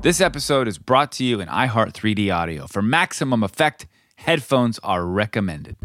This episode is brought to you in iHeart 3D Audio. For maximum effect, headphones are recommended.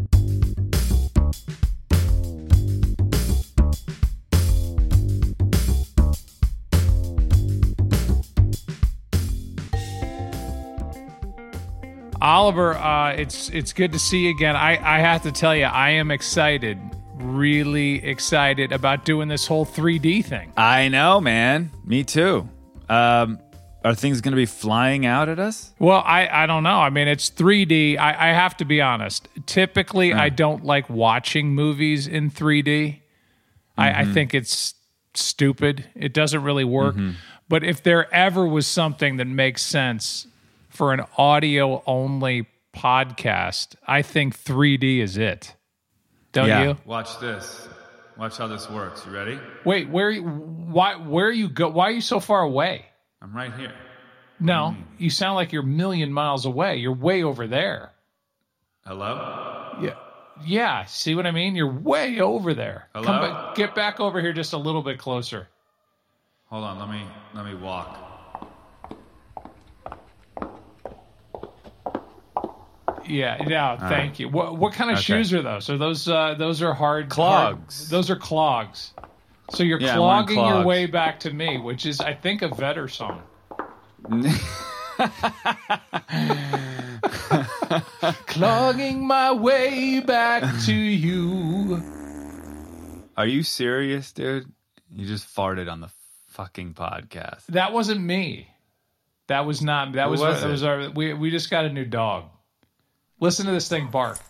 Oliver, it's good to see you again. I have to tell you, I am excited, really excited about doing this whole 3D thing. I know, man. Me too. Are things going to be flying out at us? Well, I don't know. I mean, it's 3D. I have to be honest. Typically, I don't like watching movies in 3D. I think it's stupid. It doesn't really work. But if there ever was something that makes sense for an audio-only podcast, I think 3D is it. Don't you? Watch this. Watch how this works. You ready? Wait, where are you go? Why are you so far away? I'm right here. No, you sound like you're a million miles away. You're way over there. Hello? Yeah. See what I mean? You're way over there. Hello? Get back over here just a little bit closer. Hold on. Let me walk. Yeah. Thank you. What kind of shoes are those? Are those are hard clogs? Those are clogs. So you're clogging your way back to me, which is, I think, a Vedder song. Clogging my way back to you. Are you serious, dude? You just farted on the fucking podcast. That wasn't me. That was not. That was our. We just got a new dog. Listen to this thing bark.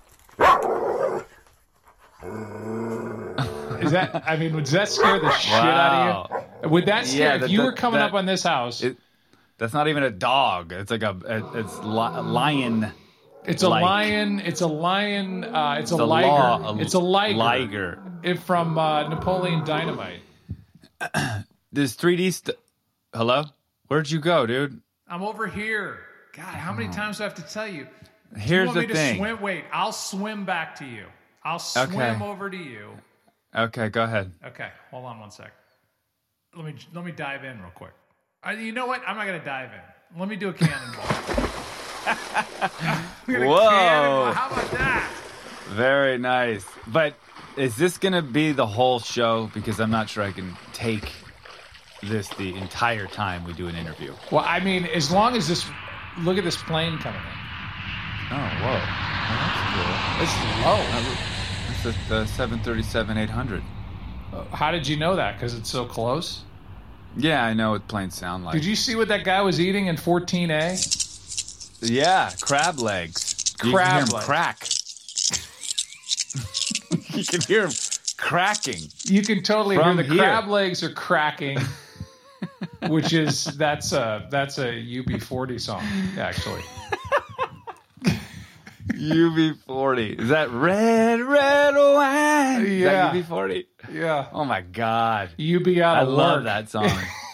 Does that scare the shit out of you? Would that scare if you were coming up on this house? That's not even a dog. It's like a lion. It's a lion. It's a lion. It's a liger. It's a liger. From Napoleon Dynamite. This 3D Hello? Where'd you go, dude? I'm over here. God, how many times do I have to tell you? Here's the thing. Wait, I'll swim back to you. I'll swim over to you. Okay, go ahead. Okay, hold on one sec. Let me dive in real quick. You know what? I'm not gonna dive in. Let me do a cannonball. Whoa! How about that? Very nice. But is this gonna be the whole show? Because I'm not sure I can take this the entire time we do an interview. Well, I mean, as long as this. Look at this plane coming in. Oh, whoa! Oh, that's cool. It's low. It's the 737-800. How did you know that? Because it's so close? Yeah, I know what planes sound like. Did you see what that guy was eating in 14A? Yeah, crab legs. You can hear him crack. You can hear him cracking. You can totally hear the crab legs are cracking, which is that's a UB40 song, actually. UB40. Is that red wine? Yeah. Is that UB40? Yeah. Oh my God. UB out of work. I love that song.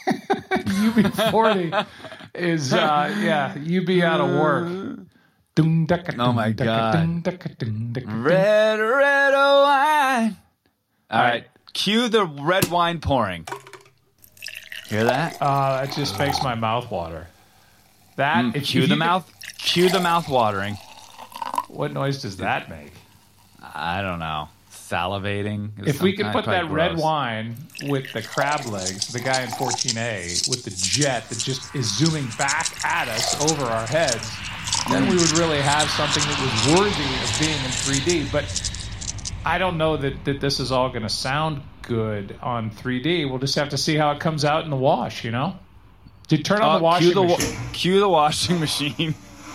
UB40 is UB out of work. Oh my God. Red wine. All right. Cue the red wine pouring. Hear that? That just makes my mouth water. That cue the mouth watering. What noise does that make? I don't know. Salivating. If we could put that red wine with the crab legs, the guy in 14A with the jet that just is zooming back at us over our heads, then we would really have something that was worthy of being in 3D. But I don't know that this is all going to sound good on 3D. We'll just have to see how it comes out in the wash, you know? Did turn on the washing machine. Cue the washing machine.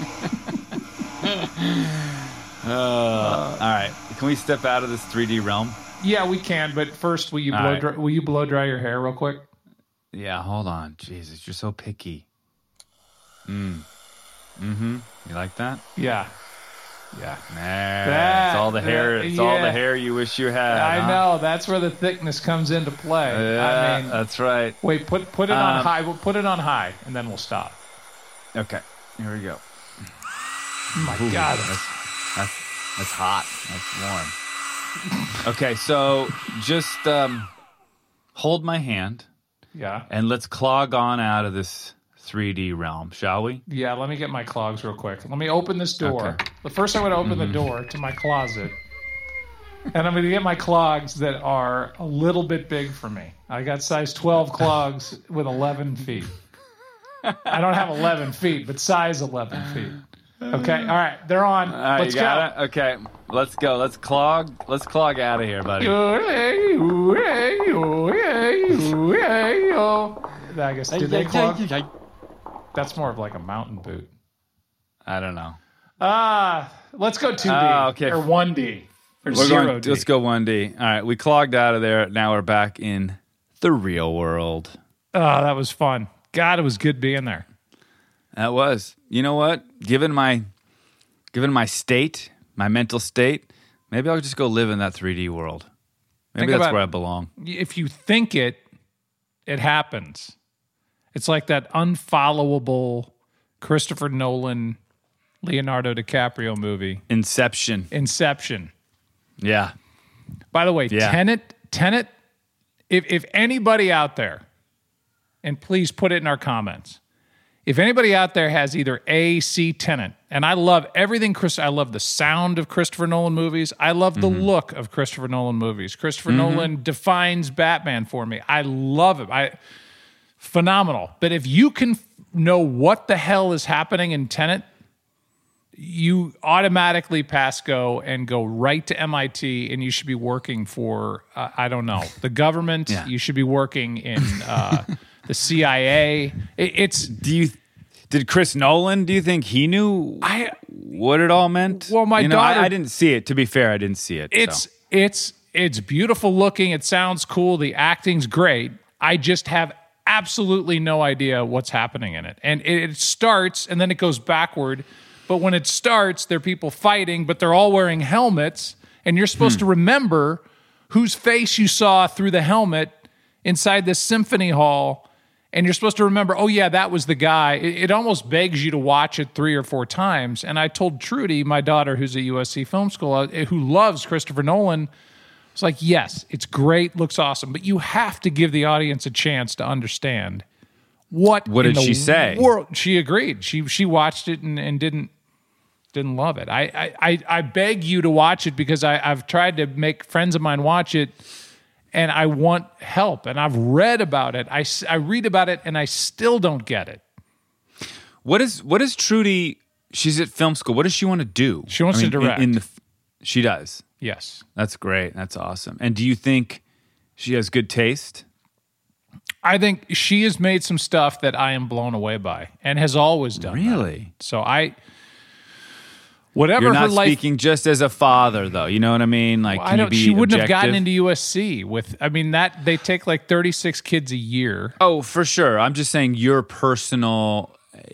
All right. Can we step out of this 3D realm? Yeah, we can. But first, will you blow dry your hair real quick? Yeah, hold on. Jesus, you're so picky. You like that? Yeah. Yeah. It's all the hair. All the hair you wish you had. I know. That's where the thickness comes into play. Yeah, I mean, that's right. Wait, put it on high. We'll put it on high, and then we'll stop. Okay. Here we go. Oh my God. That's hot. That's warm. Okay, so just hold my hand. Yeah. And let's clog on out of this 3D realm, shall we? Yeah, let me get my clogs real quick. Let me open this door. Okay. But first I'm going to open the door to my closet. And I'm going to get my clogs that are a little bit big for me. I got size 12 clogs with 11 feet. I don't have 11 feet, but size 11 feet. Okay, all right, they're on. All right, Let's you go. got it? Okay, let's go. Let's clog out of here, buddy. I guess, did they clog? That's more of like a mountain boot. I don't know. Let's go 2D okay. or 1D or 0D. Let's go 1D. All right, we clogged out of there. Now we're back in the real world. Oh, that was fun. God, it was good being there. That was. You know what? Given my state, my mental state, maybe I'll just go live in that 3D world. Maybe that's where I belong. If you think it happens. It's like that unfollowable Christopher Nolan, Leonardo DiCaprio movie. Inception. By Yeah. the way, Tenet, if anybody out there, and please put it in our comments, if anybody out there has either A, C, Tenet, and I love everything, I love the sound of Christopher Nolan movies. I love the look of Christopher Nolan movies. Christopher Nolan defines Batman for me. I love it. Phenomenal. But if you can know what the hell is happening in Tenet, you automatically pass go and go right to MIT, and you should be working for, I don't know, the government. Yeah. You should be working in the CIA. Did Chris Nolan, do you think he knew what it all meant? Well, my daughter... I didn't see it. To be fair, I didn't see it. It's beautiful looking. It sounds cool. The acting's great. I just have absolutely no idea what's happening in it. And it starts, and then it goes backward. But when it starts, there are people fighting, but they're all wearing helmets, and you're supposed to remember whose face you saw through the helmet inside this symphony hall, and you're supposed to remember, oh yeah, that was the guy. It almost begs you to watch it 3 or 4 times. And I told Trudy, my daughter, who's at USC Film School, who loves Christopher Nolan, it's like, yes, it's great, looks awesome, but you have to give the audience a chance to understand what did she say? She agreed. She watched it and didn't love it. I beg you to watch it because I've tried to make friends of mine watch it, and I want help. And I've read about it. I read about it, and I still don't get it. What is Trudy? She's at film school. What does she want to do? She wants to direct. She does. Yes. That's great. That's awesome. And do you think she has good taste? I think she has made some stuff that I am blown away by and has always done. Really? That. So whatever You're not her life, speaking just as a father, though. You know what I mean? Like, she wouldn't have gotten into USC with. I mean, that they take like 36 kids a year. Oh, for sure. I'm just saying your personal.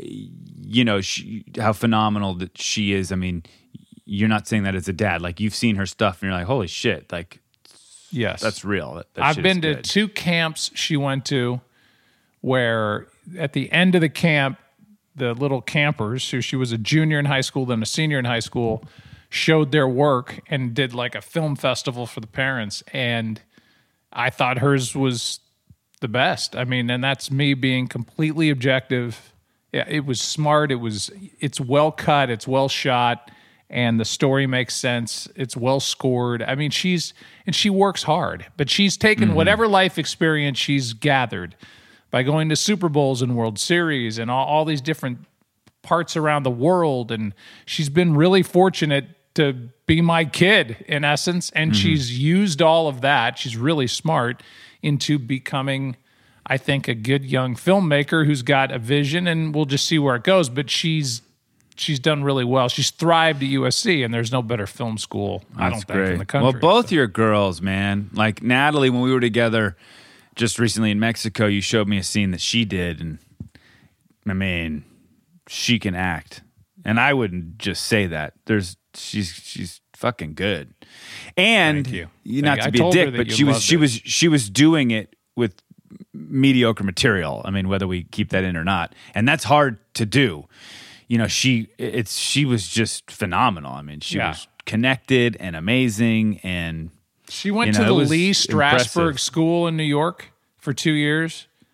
How phenomenal that she is. I mean, you're not saying that as a dad. Like, you've seen her stuff, and you're like, holy shit! Like, yes, that's real. That I've been to 2 camps she went to, where at the end of the camp, the little campers, who she was a junior in high school, then a senior in high school, showed their work and did like a film festival for the parents. And I thought hers was the best. I mean, and that's me being completely objective. Yeah, it was smart. It's well cut. It's well shot. And the story makes sense. It's well scored. I mean, she works hard, but she's taken whatever life experience she's gathered by going to Super Bowls and World Series and all these different parts around the world. And she's been really fortunate to be my kid, in essence. And she's used all of that. She's really smart into becoming, I think, a good young filmmaker who's got a vision, and we'll just see where it goes. But she's done really well. She's thrived at USC, and there's no better film school, I don't think, in the country. Well, both your girls, man. Like Natalie, when we were together just recently in Mexico, you showed me a scene that she did, and I mean, she can act. And I wouldn't just say that. She's fucking good. And Thank you. Not to be a dick, but she was doing it with mediocre material. I mean, whether we keep that in or not. And that's hard to do. She was just phenomenal. I mean, she was connected and amazing, and she went to the Lee Strasberg School in New York for 2 years,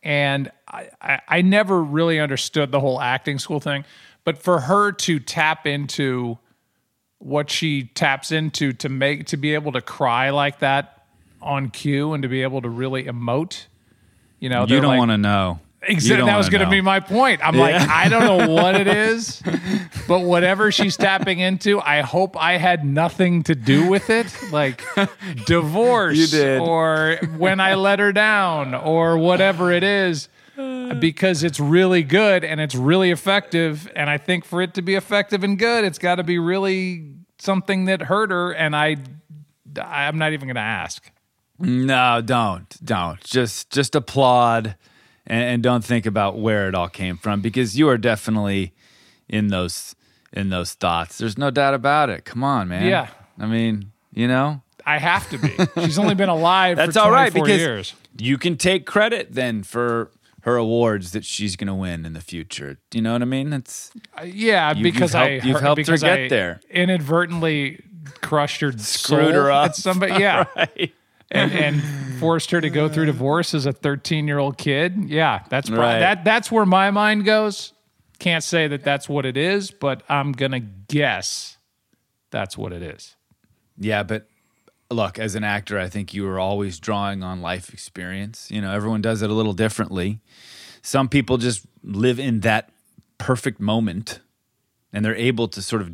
And I never really understood the whole acting school thing. But for her to tap into what she taps into to be able to cry like that on cue and to be able to really emote, you don't want to know. Exactly. That was going to be my point. I'm like, I don't know what it is, but whatever she's tapping into, I hope I had nothing to do with it. Like divorce You did. or when I let her down or whatever it is, because it's really good and it's really effective. And I think for it to be effective and good, it's got to be really something that hurt her. And I'm not even going to ask. No, don't. Just applaud. And don't think about where it all came from, because you are definitely in those thoughts. There's no doubt about it. Come on, man. Yeah. I mean, I have to be. She's only been alive That's for 24 all right, because years. you can take credit then for her awards that she's going to win in the future. Do you know what I mean? It's because you've helped her get there. Inadvertently crushed her, Screwed soul her up. At somebody, yeah. Right. And forced her to go through divorce as a 13-year-old kid. Yeah, that's Right. that's where my mind goes. Can't say that that's what it is, but I'm gonna guess that's what it is. Yeah, but look, as an actor, I think you are always drawing on life experience. Everyone does it a little differently. Some people just live in that perfect moment, and they're able to sort of,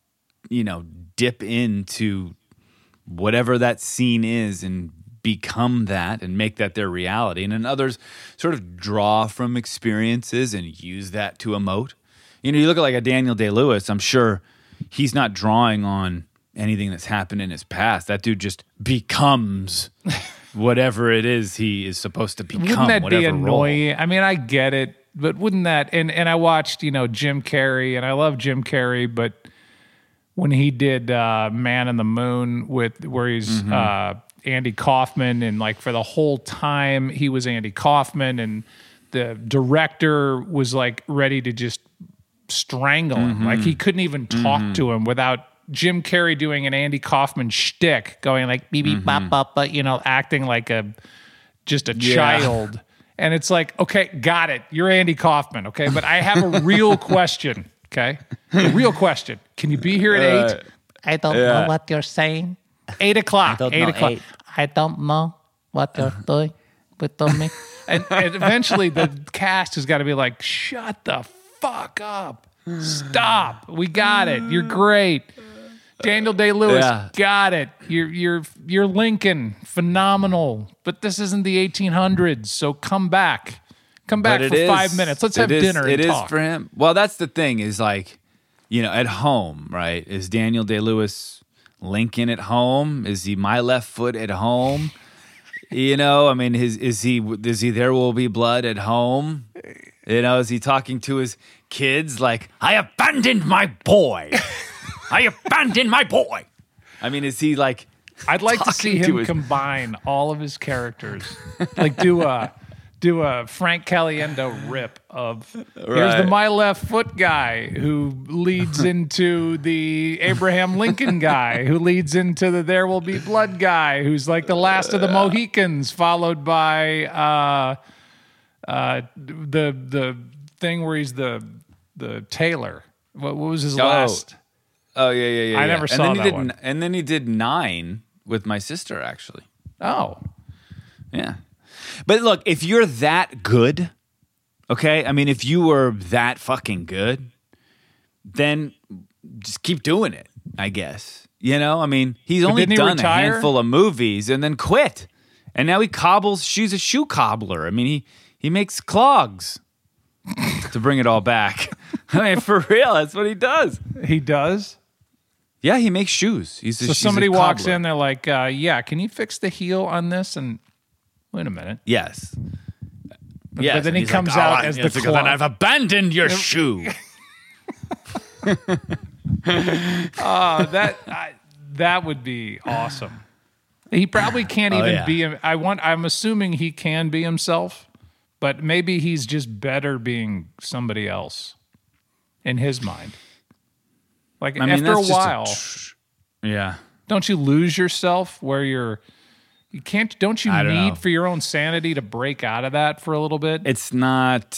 dip into whatever that scene is and become that and make that their reality. And then others sort of draw from experiences and use that to emote. You look at like a Daniel Day-Lewis, I'm sure he's not drawing on anything that's happened in his past. That dude just becomes whatever it is he is supposed to become. Wouldn't that be annoying? Role. I mean, I get it, but wouldn't that, and I watched, Jim Carrey, and I love Jim Carrey, but when he did Man in the Moon where he's Andy Kaufman, and like for the whole time he was Andy Kaufman, and the director was like ready to just strangle him. Like he couldn't even talk to him without Jim Carrey doing an Andy Kaufman shtick, going like beep beep bop bop, but acting like just a child. And it's like, okay, got it. You're Andy Kaufman, okay? But I have a real question. Okay, a real question. Can you be here at 8? I don't know what you're saying. 8 o'clock. I don't 8 know, o'clock. 8. I don't know what you're doing with me. And eventually the cast has got to be like, shut the fuck up. Stop. We got it. You're great. Daniel Day-Lewis, got it. You're Lincoln, phenomenal. But this isn't the 1800s, so come back. Come back for 5 minutes. Let's have dinner and talk. It is for him. Well, that's the thing is like, at home, right? Is Daniel Day-Lewis Lincoln at home? Is he My Left Foot at home? I mean, is he There Will Be Blood at home? Is he talking to his kids like, I abandoned my boy. I abandoned my boy. I mean, is he like... I'd like to see him combine all of his characters. Like do a Frank Caliendo rip of here's the My Left Foot guy who leads into the Abraham Lincoln guy who leads into the There Will Be Blood guy who's like the last of the Mohicans, followed by the thing where he's the tailor. What was his last? Oh yeah. I never saw that one. And then he did 9 with my sister, actually. Oh, yeah. But look, if you're that good, okay? I mean, if you were that fucking good, then just keep doing it, I guess. I mean, he's only done a handful of movies and then quit. And now she's a shoe cobbler. I mean, he makes clogs to bring it all back. I mean, for real, that's what he does. He does? Yeah, he makes shoes. So somebody walks in, they're like, can you fix the heel on this? And wait a minute. Yes. But then he comes out as the clog. Then I've abandoned your shoe. That would be awesome. He probably can't even be him. I'm assuming he can be himself, but maybe he's just better being somebody else in his mind. Like after a while, yeah. Don't you lose yourself where you're Don't you I don't need know. for your own sanity to break out of that for a little bit? It's not.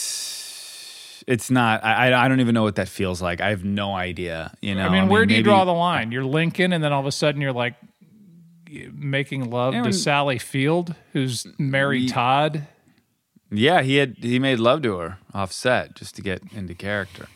I don't even know what that feels like. I have no idea. You know. I mean, where do you maybe- draw the line? You're Lincoln, and then all of a sudden you're like making love to Sally Field, who's Mary Todd. Yeah, he made love to her off set just to get into character.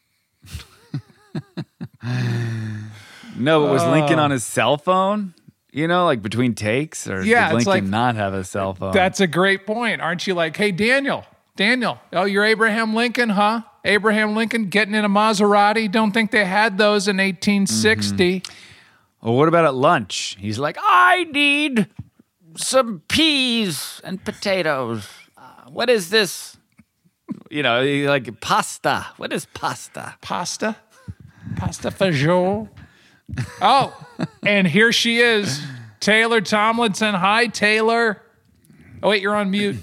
No, but was Lincoln on his cell phone? You know, like between takes, or Yeah, did it's Lincoln like- not have a cell phone? That's a great point. Aren't you like, hey, Daniel, oh, you're Abraham Lincoln, huh? Abraham Lincoln getting in a Maserati? Don't think they had those in 1860. Well, what about at lunch? He's like, I need some peas and potatoes. What is this? You know, like pasta. What is pasta? Pasta fagioli. Oh, and here she is, Taylor Tomlinson. Hi, Taylor. Oh, wait, you're on mute.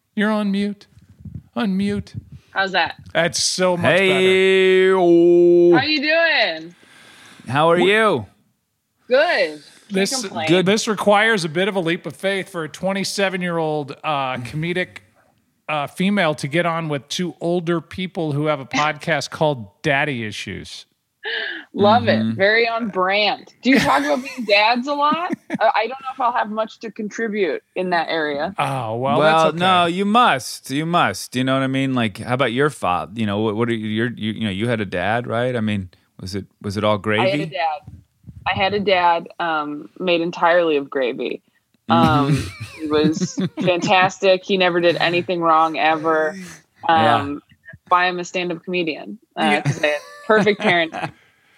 Unmute. How's that? That's so much better. Hey, How you doing? how are you? Good. Can't This complain. This requires a bit of a leap of faith for a 27-year-old comedic female to get on with two older people who have a podcast called Daddy Issues. Love it. Very on brand. Do you talk about being dads a lot? I don't know if I'll have much to contribute in that area. Oh, well, Well, that's okay. no, you must. You must. You know what I mean? Like, how about your father? You know, what are you had a dad, right? I mean, was it all gravy? I had a dad made entirely of gravy. He was fantastic. He never did anything wrong ever. That's why I'm a stand-up comedian. 'Cause I had perfect parenting.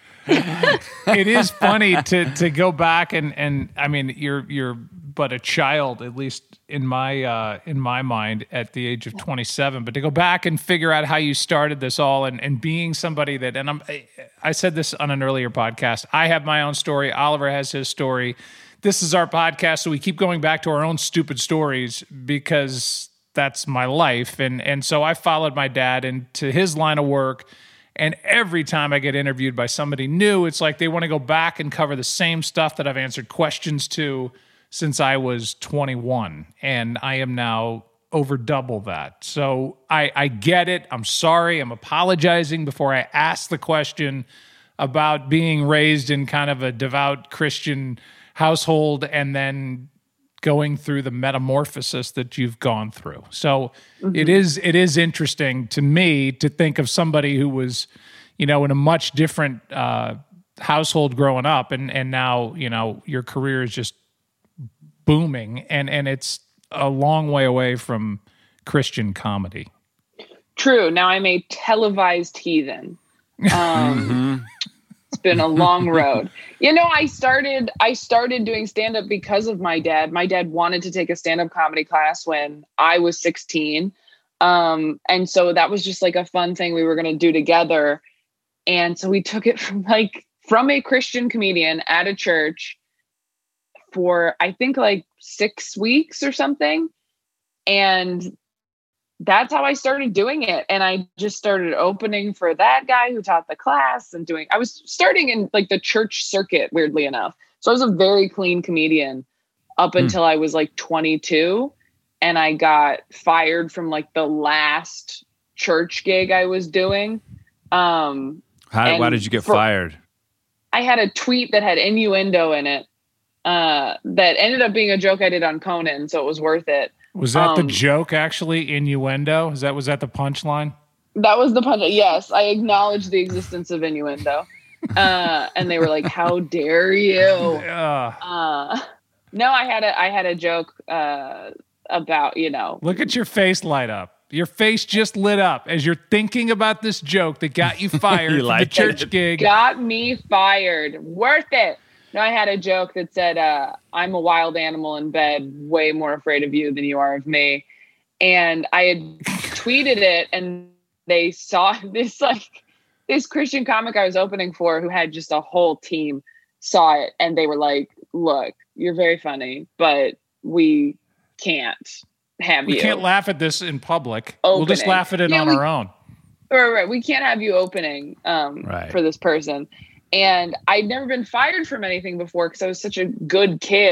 It is funny to go back and I mean you're but a child, at least in my mind, at the age of 27, but to go back and figure out how you started this all and being somebody that, and I said this on an earlier podcast, I have my own story, Oliver has his story. This is our podcast, so we keep going back to our own stupid stories because that's my life. And so I followed my dad into his line of work. And every time I get interviewed by somebody new, it's like they want to go back and cover the same stuff that I've answered questions to since I was 21. And I am now over double that. So I get it. I'm sorry. I'm apologizing before I ask the question about being raised in kind of a devout Christian household and then going through the metamorphosis that you've gone through. So it is interesting to me to think of somebody who was, in a much different household growing up, and now, your career is just booming, and it's a long way away from Christian comedy. True. Now I'm a televised heathen. It's been a long road. I started doing stand-up because of my dad. My dad wanted to take a stand-up comedy class when I was 16. And so that was just like a fun thing we were going to do together. And so we took it from a Christian comedian at a church for, I think, like 6 weeks or something. And that's how I started doing it. And I just started opening for that guy who taught the class and I was starting in like the church circuit, weirdly enough. So I was a very clean comedian up until I was like 22. And I got fired from like the last church gig I was doing. Why did you get fired? I had a tweet that had innuendo in it that ended up being a joke I did on Conan. So it was worth it. Was that the joke, actually, innuendo? Was that the punchline? That was the punchline. Yes, I acknowledge the existence of innuendo. And they were like, how dare you? No, I had a joke about, Look at your face light up. Your face just lit up as you're thinking about this joke that got you fired from the church gig. Got me fired. Worth it. No, I had a joke that said, I'm a wild animal in bed, way more afraid of you than you are of me. And I had tweeted it, and they saw this Christian comic I was opening for who had just a whole team saw it. And they were like, look, you're very funny, but we can't have you. We can't laugh at this in public. Opening. We'll just laugh at it on our own. Right. We can't have you opening for this person. And I'd never been fired from anything before because I was such a good kid.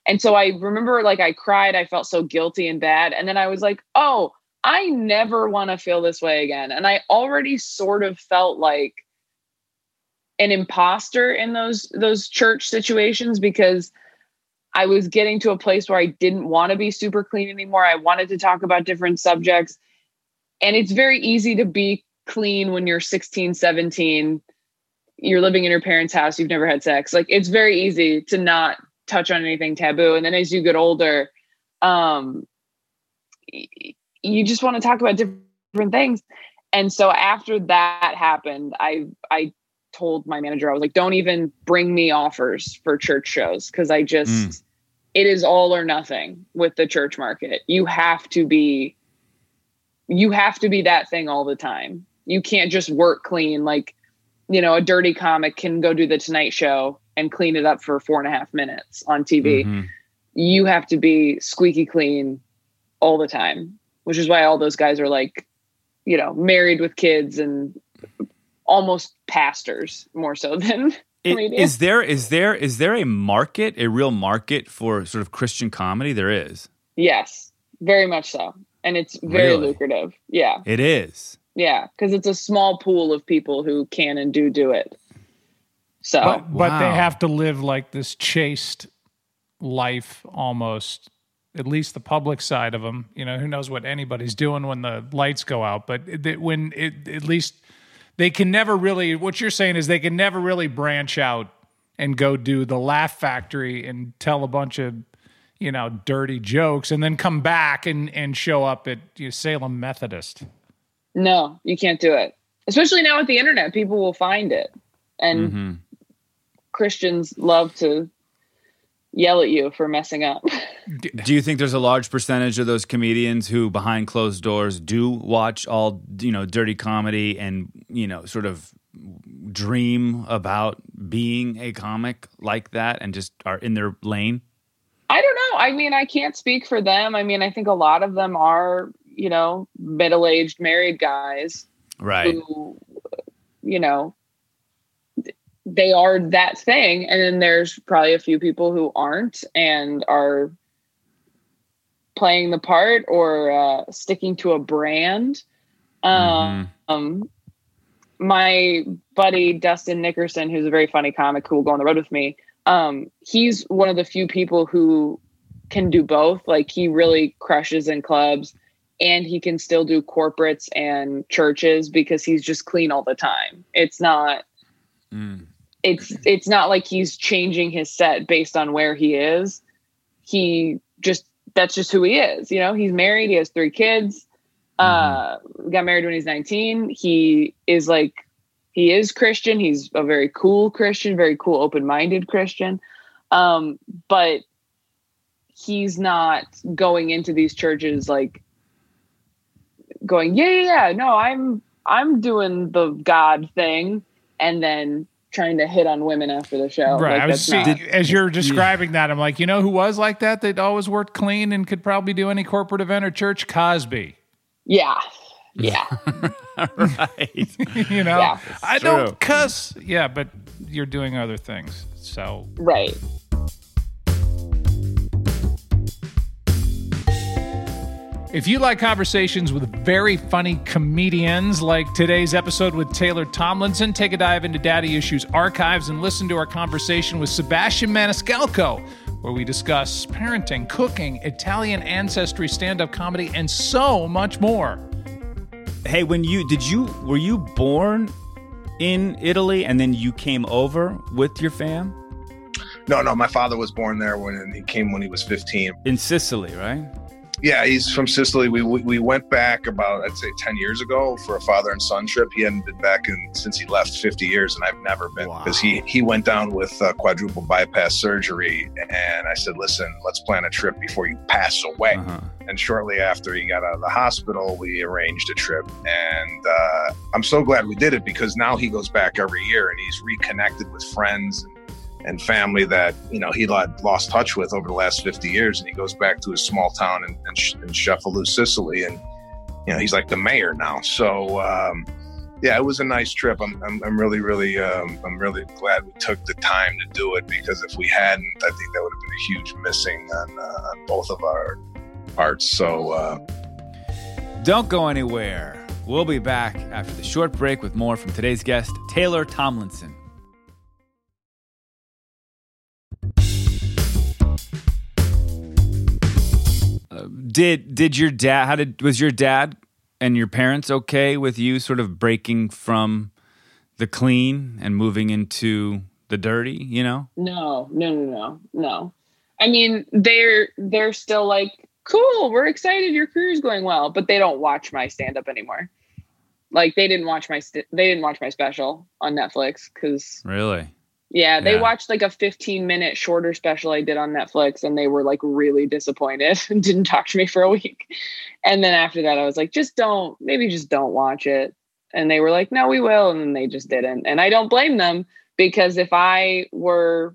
And so I remember like I cried, I felt so guilty and bad. And then I was like, oh, I never want to feel this way again. And I already sort of felt like an imposter in those church situations, because I was getting to a place where I didn't want to be super clean anymore. I wanted to talk about different subjects. And it's very easy to be clean when you're 16, 17, you're living in your parents' house, you've never had sex. Like, it's very easy to not touch on anything taboo. And then as you get older, you just want to talk about different things. And so after that happened, I told my manager, I was like, don't even bring me offers for church shows. Cause I just, it is all or nothing with the church market. You have to be that thing all the time. You can't just work clean. Like, you know, a dirty comic can go do the Tonight Show and clean it up for 4.5 minutes on TV. Mm-hmm. You have to be squeaky clean all the time, which is why all those guys are like, you know, married with kids and almost pastors more so than comedians. Is there a market, a real market for sort of Christian comedy? There is. Yes, very much so. And it's very lucrative. Yeah. It is. Yeah, because it's a small pool of people who can and do it. So, but they have to live like this chaste life almost, at least the public side of them. You know, who knows what anybody's doing when the lights go out, but at least they can never really, what you're saying is they can never really branch out and go do the Laugh Factory and tell a bunch of, you know, dirty jokes and then come back and show up at Salem Methodist. No, you can't do it. Especially now with the internet, people will find it. And Christians love to yell at you for messing up. Do you think there's a large percentage of those comedians who behind closed doors do watch all, you know, dirty comedy and, you know, sort of dream about being a comic like that and just are in their lane? I don't know. I mean, I can't speak for them. I mean, I think a lot of them are, you know, middle-aged married guys. Right. Who, you know, they are that thing. And then there's probably a few people who aren't and are playing the part or sticking to a brand. My buddy, Dustin Nickerson, who's a very funny comic who will go on the road with me, he's one of the few people who can do both. Like, he really crushes in clubs and he can still do corporates and churches because he's just clean all the time. It's not, it's not like he's changing his set based on where he is. That's just who he is. You know, he's married. He has 3 kids. Got married when he's 19. He is Christian. He's a very cool Christian, very cool, open-minded Christian. But he's not going into these churches like going, no, I'm doing the God thing, and then trying to hit on women after the show. Right. Like, as you're describing that, I'm like, you know who was like that? They'd always worked clean and could probably do any corporate event or church? Cosby. Yeah. Yeah. Right. You know, yeah, I don't cuss. Yeah, but you're doing other things. So. Right. If you like conversations with very funny comedians like today's episode with Taylor Tomlinson, take a dive into Daddy Issues archives and listen to our conversation with Sebastian Maniscalco, where we discuss parenting, cooking, Italian ancestry, stand-up comedy, and so much more. Hey, were you born in Italy and then you came over with your fam? No, my father was born there when he came when he was 15. In Sicily, right? Yeah, he's from Sicily. We went back about, I'd say, 10 years ago for a father and son trip. He hadn't been back since he left 50 years, and I've never been, because he went down with quadruple bypass surgery. And I said, listen, let's plan a trip before you pass away. And shortly after he got out of the hospital, we arranged a trip. And I'm so glad we did it, because now he goes back every year and he's reconnected with friends and family that, you know, he lost touch with over the last 50 years. And he goes back to his small town in Cefalù, Sicily. And, you know, he's like the mayor now. So, it was a nice trip. I'm really glad we took the time to do it, because if we hadn't, I think that would have been a huge missing on both of our parts. So don't go anywhere. We'll be back after the short break with more from today's guest, Taylor Tomlinson. Did your dad? Was your dad and your parents okay with you sort of breaking from the clean and moving into the dirty? You know? No. I mean, they're still like, cool, we're excited your career's going well, but they don't watch my stand-up anymore. Like they didn't watch my special on Netflix because really. Yeah, they watched like a 15-minute shorter special I did on Netflix, and they were like really disappointed and didn't talk to me for a week. And then after that, I was like, just don't watch it. And they were like, no, we will. And then they just didn't. And I don't blame them, because if I were,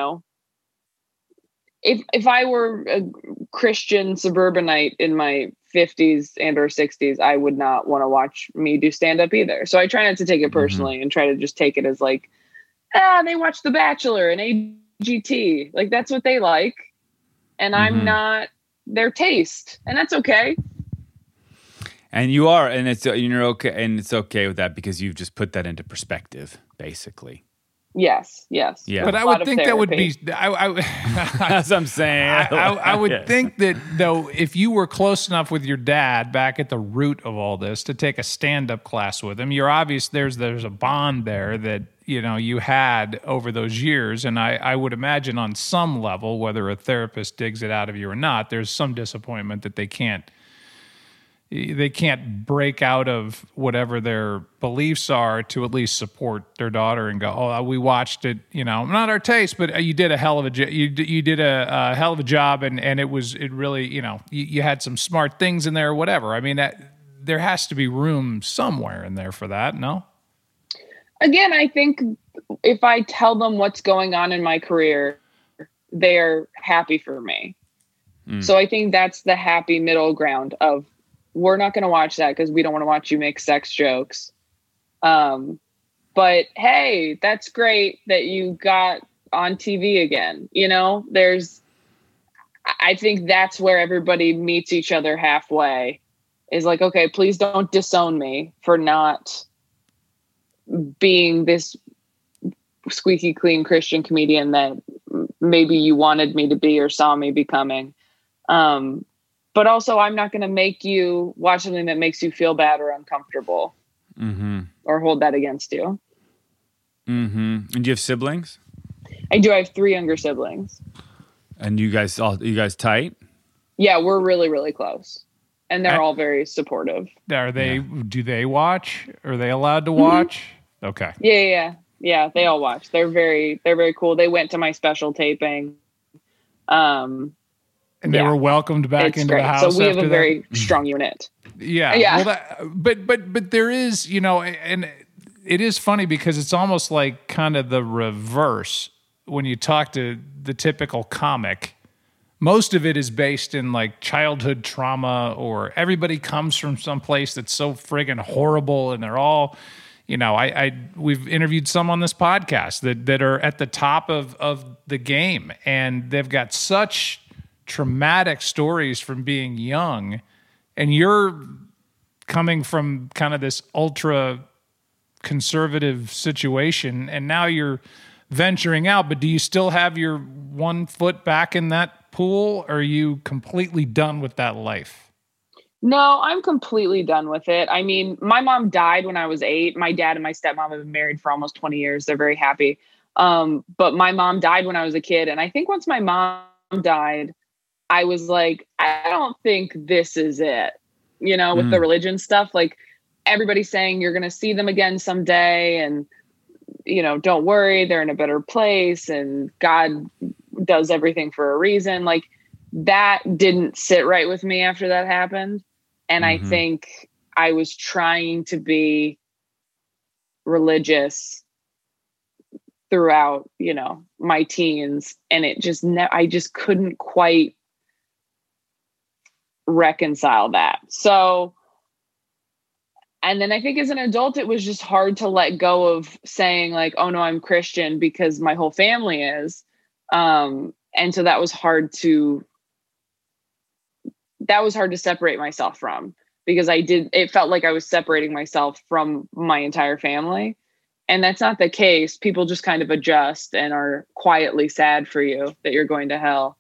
if I were a Christian suburbanite in my 50s and or 60s, I would not want to watch me do stand-up either. So I try not to take it personally and try to just take it as like, they watch The Bachelor and AGT. Like, that's what they like. And I'm not their taste. And that's okay. And you are, and you're okay. And it's okay with that because you've just put that into perspective, basically. Yes. Yeah. But I would think that would be, that's what I'm saying. I would think that, though, if you were close enough with your dad back at the root of all this to take a stand-up class with him, you're obvious there's a bond there that, you had over those years. And I would imagine on some level, whether a therapist digs it out of you or not, there's some disappointment that they can't break out of whatever their beliefs are to at least support their daughter and go, oh, we watched it, not our taste, but you did a hell of a you did a hell of a job, and it really, you had some smart things in there or whatever. I mean, there has to be room somewhere in there for that, no? Again, I think if I tell them what's going on in my career, they're happy for me. So I think that's the happy middle ground of, we're not going to watch that because we don't want to watch you make sex jokes. But hey, that's great that you got on TV again. I think that's where everybody meets each other halfway, is like, okay, please don't disown me for not being this squeaky clean Christian comedian that maybe you wanted me to be or saw me becoming. But also, I'm not going to make you watch something that makes you feel bad or uncomfortable, or hold that against you. And do you have siblings? I do. I have 3 younger siblings. And you guys tight? Yeah, we're really, really close, and they're all very supportive. Are they? Do they watch? Are they allowed to watch? Okay. Yeah. They all watch. They're very cool. They went to my special taping. And they were welcomed back into the house. So we have a very strong unit. Yeah. Well, but there is, and it is funny because it's almost like kind of the reverse when you talk to the typical comic. Most of it is based in like childhood trauma, or everybody comes from some place that's so friggin' horrible, and they're all, we've interviewed some on this podcast that are at the top of the game, and they've got such traumatic stories from being young, and you're coming from kind of this ultra conservative situation, and now you're venturing out. But do you still have your one foot back in that pool, or are you completely done with that life? No, I'm completely done with it. I mean, my mom died when I was 8. My dad and my stepmom have been married for almost 20 years. They're very happy. But my mom died when I was a kid, and I think once my mom died, I was like, I don't think this is it, with the religion stuff. Like, everybody's saying you're going to see them again someday, and, don't worry, they're in a better place, and God does everything for a reason. Like, that didn't sit right with me after that happened. And I think I was trying to be religious throughout, my teens, and it just, I just couldn't quite reconcile that. So And then I think as an adult, it was just hard to let go of saying like, oh no, I'm Christian because my whole family is. And so that was hard to separate myself from, because it felt like I was separating myself from my entire family. And that's not the case. People just kind of adjust and are quietly sad for you that you're going to hell.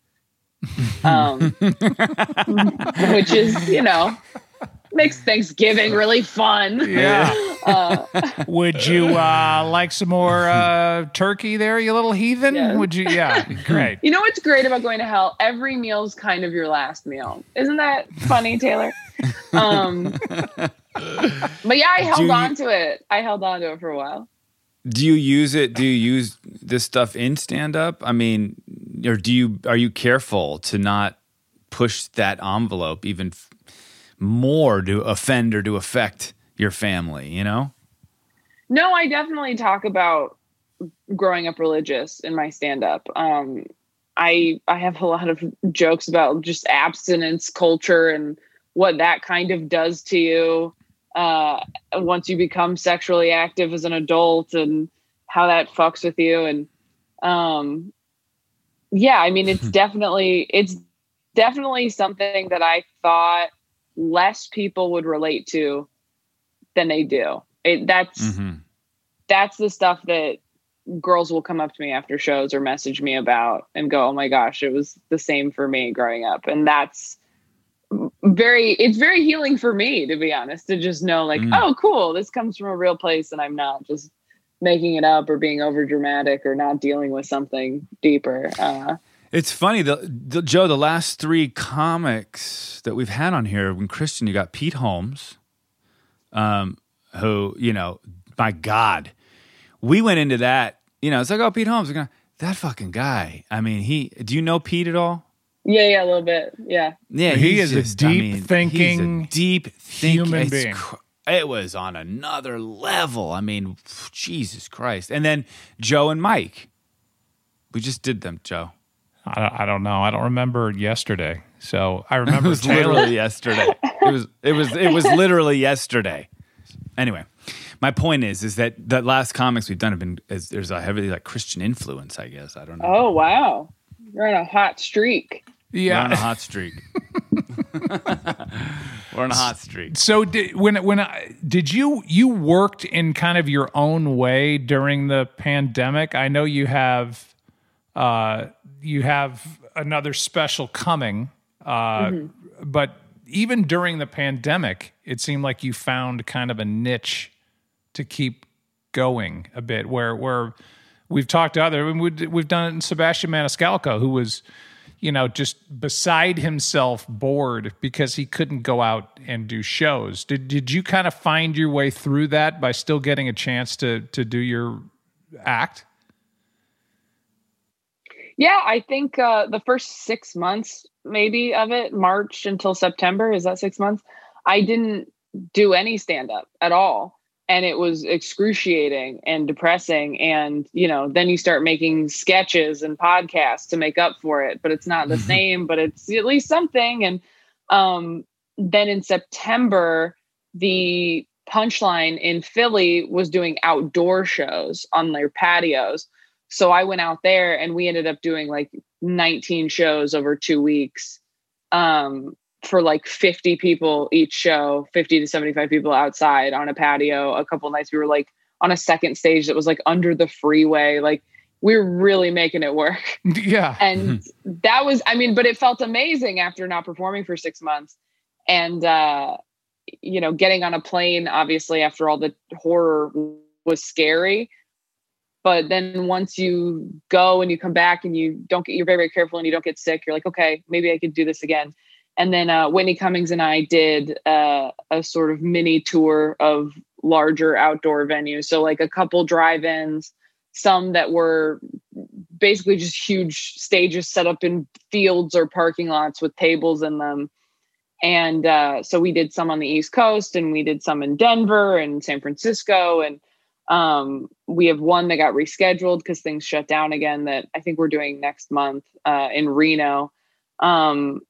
Which is, makes Thanksgiving really fun. Yeah. Would you like some more turkey there, you little heathen? Yes. Would you? Yeah, great. You know what's great about going to hell? Every meal's kind of your last meal. Isn't that funny, Taylor? But yeah, I held on to it. I held on to it for a while. Do you use it? Do you use this stuff in stand-up? I mean, or are you careful to not push that envelope even more to offend or to affect your family, No, I definitely talk about growing up religious in my stand-up. I have a lot of jokes about just abstinence culture and what that kind of does to you once you become sexually active as an adult, and how that fucks with you. And yeah, I mean, it's definitely something that I thought less people would relate to than they do. That's the stuff that girls will come up to me after shows or message me about and go, oh my gosh, it was the same for me growing up. And it's very healing for me, to be honest, to just know like, oh, cool, this comes from a real place and I'm not just making it up or being over dramatic or not dealing with something deeper. It's funny, Joe, the last three comics that we've had on here, when Christian, you got Pete Holmes, who, my God, we went into that, it's like, oh, Pete Holmes, that fucking guy. I mean, do you know Pete at all? Yeah, a little bit. Yeah. Yeah, he is a deep thinking human being. It was on another level. I mean, Jesus Christ. And then Joe and Mike. We just did them, Joe. I don't know. I don't remember yesterday. So I remember it was literally yesterday. It was literally yesterday. Anyway, my point is that the last comics we've done have been, there's a heavily like Christian influence, I guess. I don't know. Oh, wow. You're on a hot streak. Yeah. We're on a hot streak. We're on a hot streak. So did you worked in kind of your own way during the pandemic? I know you have another special coming, but even during the pandemic, it seemed like you found kind of a niche to keep going a bit. Where we've talked to we've done Sebastian Maniscalco, who was, just beside himself, bored because he couldn't go out and do shows. Did you kind of find your way through that by still getting a chance to do your act? Yeah, I think the first 6 months maybe of it, March until September, is that 6 months? I didn't do any stand-up at all. And it was excruciating and depressing. And, then you start making sketches and podcasts to make up for it, but it's not the same, but it's at least something. And then in September, the Punchline in Philly was doing outdoor shows on their patios. So I went out there and we ended up doing like 19 shows over 2 weeks. For like 50 people each show, 50 to 75 people outside on a patio. A couple of nights we were like on a second stage that was like under the freeway. Like we were really making it work. Yeah. And that was, but it felt amazing after not performing for 6 months. And, getting on a plane, obviously after all the horror was scary. But then once you go and you come back and you're very, very careful and you don't get sick, you're like, okay, maybe I could do this again. And then Whitney Cummings and I did a sort of mini tour of larger outdoor venues. So like a couple drive-ins, some that were basically just huge stages set up in fields or parking lots with tables in them. And so we did some on the East Coast and we did some in Denver and San Francisco. And we have one that got rescheduled because things shut down again that I think we're doing next month in Reno.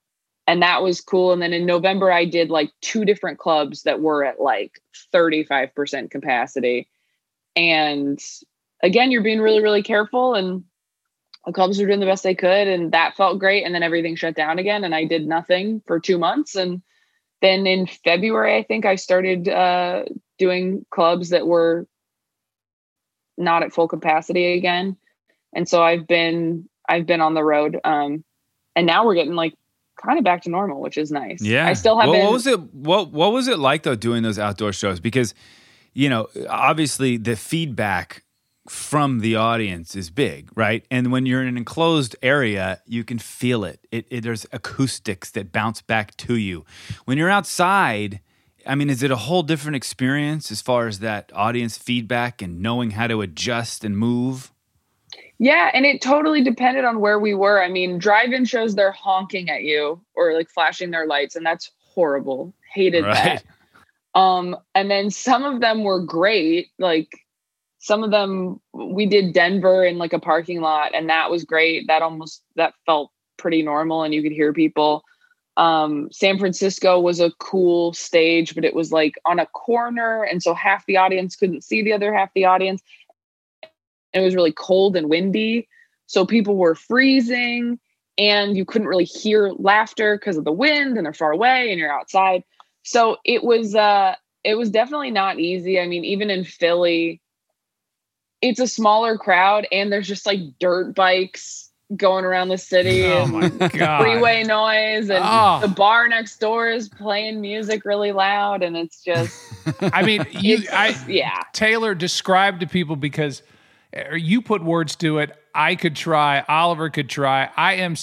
And that was cool. And then in November, I did like 2 different clubs that were at like 35% capacity. And again, you're being really, really careful, and the clubs were doing the best they could. And that felt great. And then everything shut down again, and I did nothing for 2 months. And then in February, I think I started doing clubs that were not at full capacity again. And so I've been on the road. And now we're getting like kind of back to normal, which is nice. Yeah. I still haven't. What was it like though, doing those outdoor shows? Because, you know, obviously the feedback from the audience is big, right? And when you're in an enclosed area, you can feel it. There's acoustics that bounce back to you. When you're outside, I mean, is it a whole different experience as far as that audience feedback and knowing how to adjust and move? Yeah, and it totally depended on where we were. I mean, drive-in shows, they're honking at you or like flashing their lights, and that's horrible. Hated that. And then some of them were great. Like some of them, we did Denver in like a parking lot, and that was great. That felt pretty normal, and you could hear people. San Francisco was a cool stage, but it was like on a corner, and so half the audience couldn't see the other half the audience. It was really cold and windy, so people were freezing, and you couldn't really hear laughter because of the wind, and they're far away and you're outside. So it was definitely not easy. I mean, even in Philly, it's a smaller crowd, and there's just like dirt bikes going around the city and freeway noise, and the bar next door is playing music really loud, and it's just I mean, Taylor, describe to people, because you put words to it. I could try. Oliver could try. I have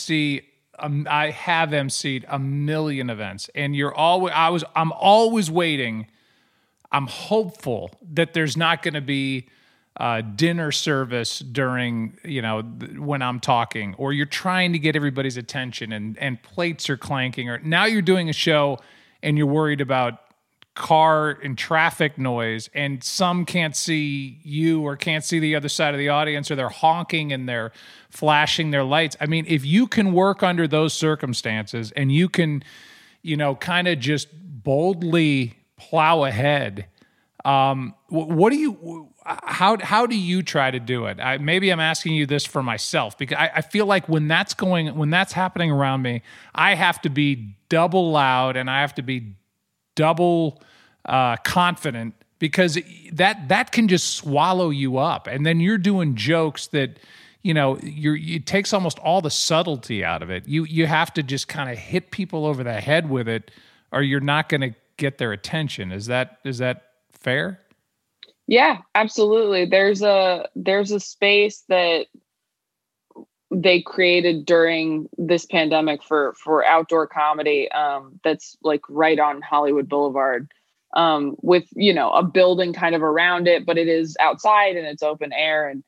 emceed a million events, and I'm always waiting. I'm hopeful that there's not going to be dinner service during, when I'm talking, or you're trying to get everybody's attention and plates are clanking, or now you're doing a show and you're worried about car and traffic noise, and some can't see you or can't see the other side of the audience, or they're honking and they're flashing their lights. I mean, if you can work under those circumstances and you can, kind of just boldly plow ahead, how do you try to do it? Maybe I'm asking you this for myself, because I feel like when that's happening around me, I have to be double loud and I have to be double confident, because that can just swallow you up, and then you're doing jokes that it takes almost all the subtlety out of it. You have to just kind of hit people over the head with it, or you're not going to get their attention. Is that fair? Yeah, absolutely. There's a space that they created during this pandemic for outdoor comedy, that's like right on Hollywood Boulevard, with a building kind of around it, but it is outside and it's open air, and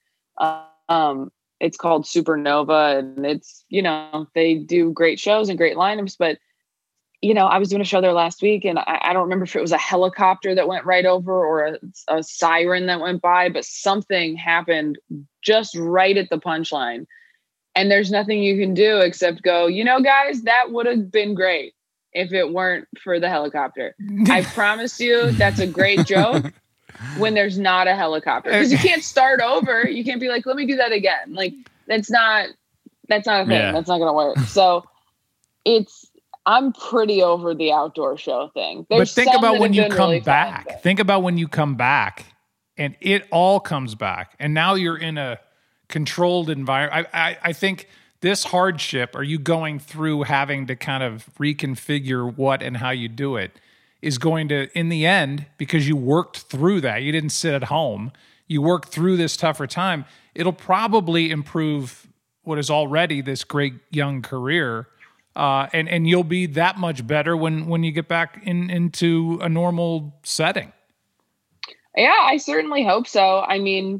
it's called Supernova, and it's they do great shows and great lineups. But I was doing a show there last week, and I don't remember if it was a helicopter that went right over or a siren that went by, but something happened just right at the punchline. And there's nothing you can do except go, guys, that would have been great if it weren't for the helicopter. I promise you that's a great joke when there's not a helicopter, because you can't start over. You can't be like, let me do that again. Like that's not a thing. Yeah. That's not going to work. So I'm pretty over the outdoor show thing. But think about when you come back. Think about when you come back and it all comes back. And now you're in a controlled environment. I think this hardship, are you going through having to kind of reconfigure what and how you do it, is going to, in the end, because you worked through that, you didn't sit at home, you worked through this tougher time, it'll probably improve what is already this great young career. And you'll be that much better when you get back into a normal setting. Yeah, I certainly hope so. I mean,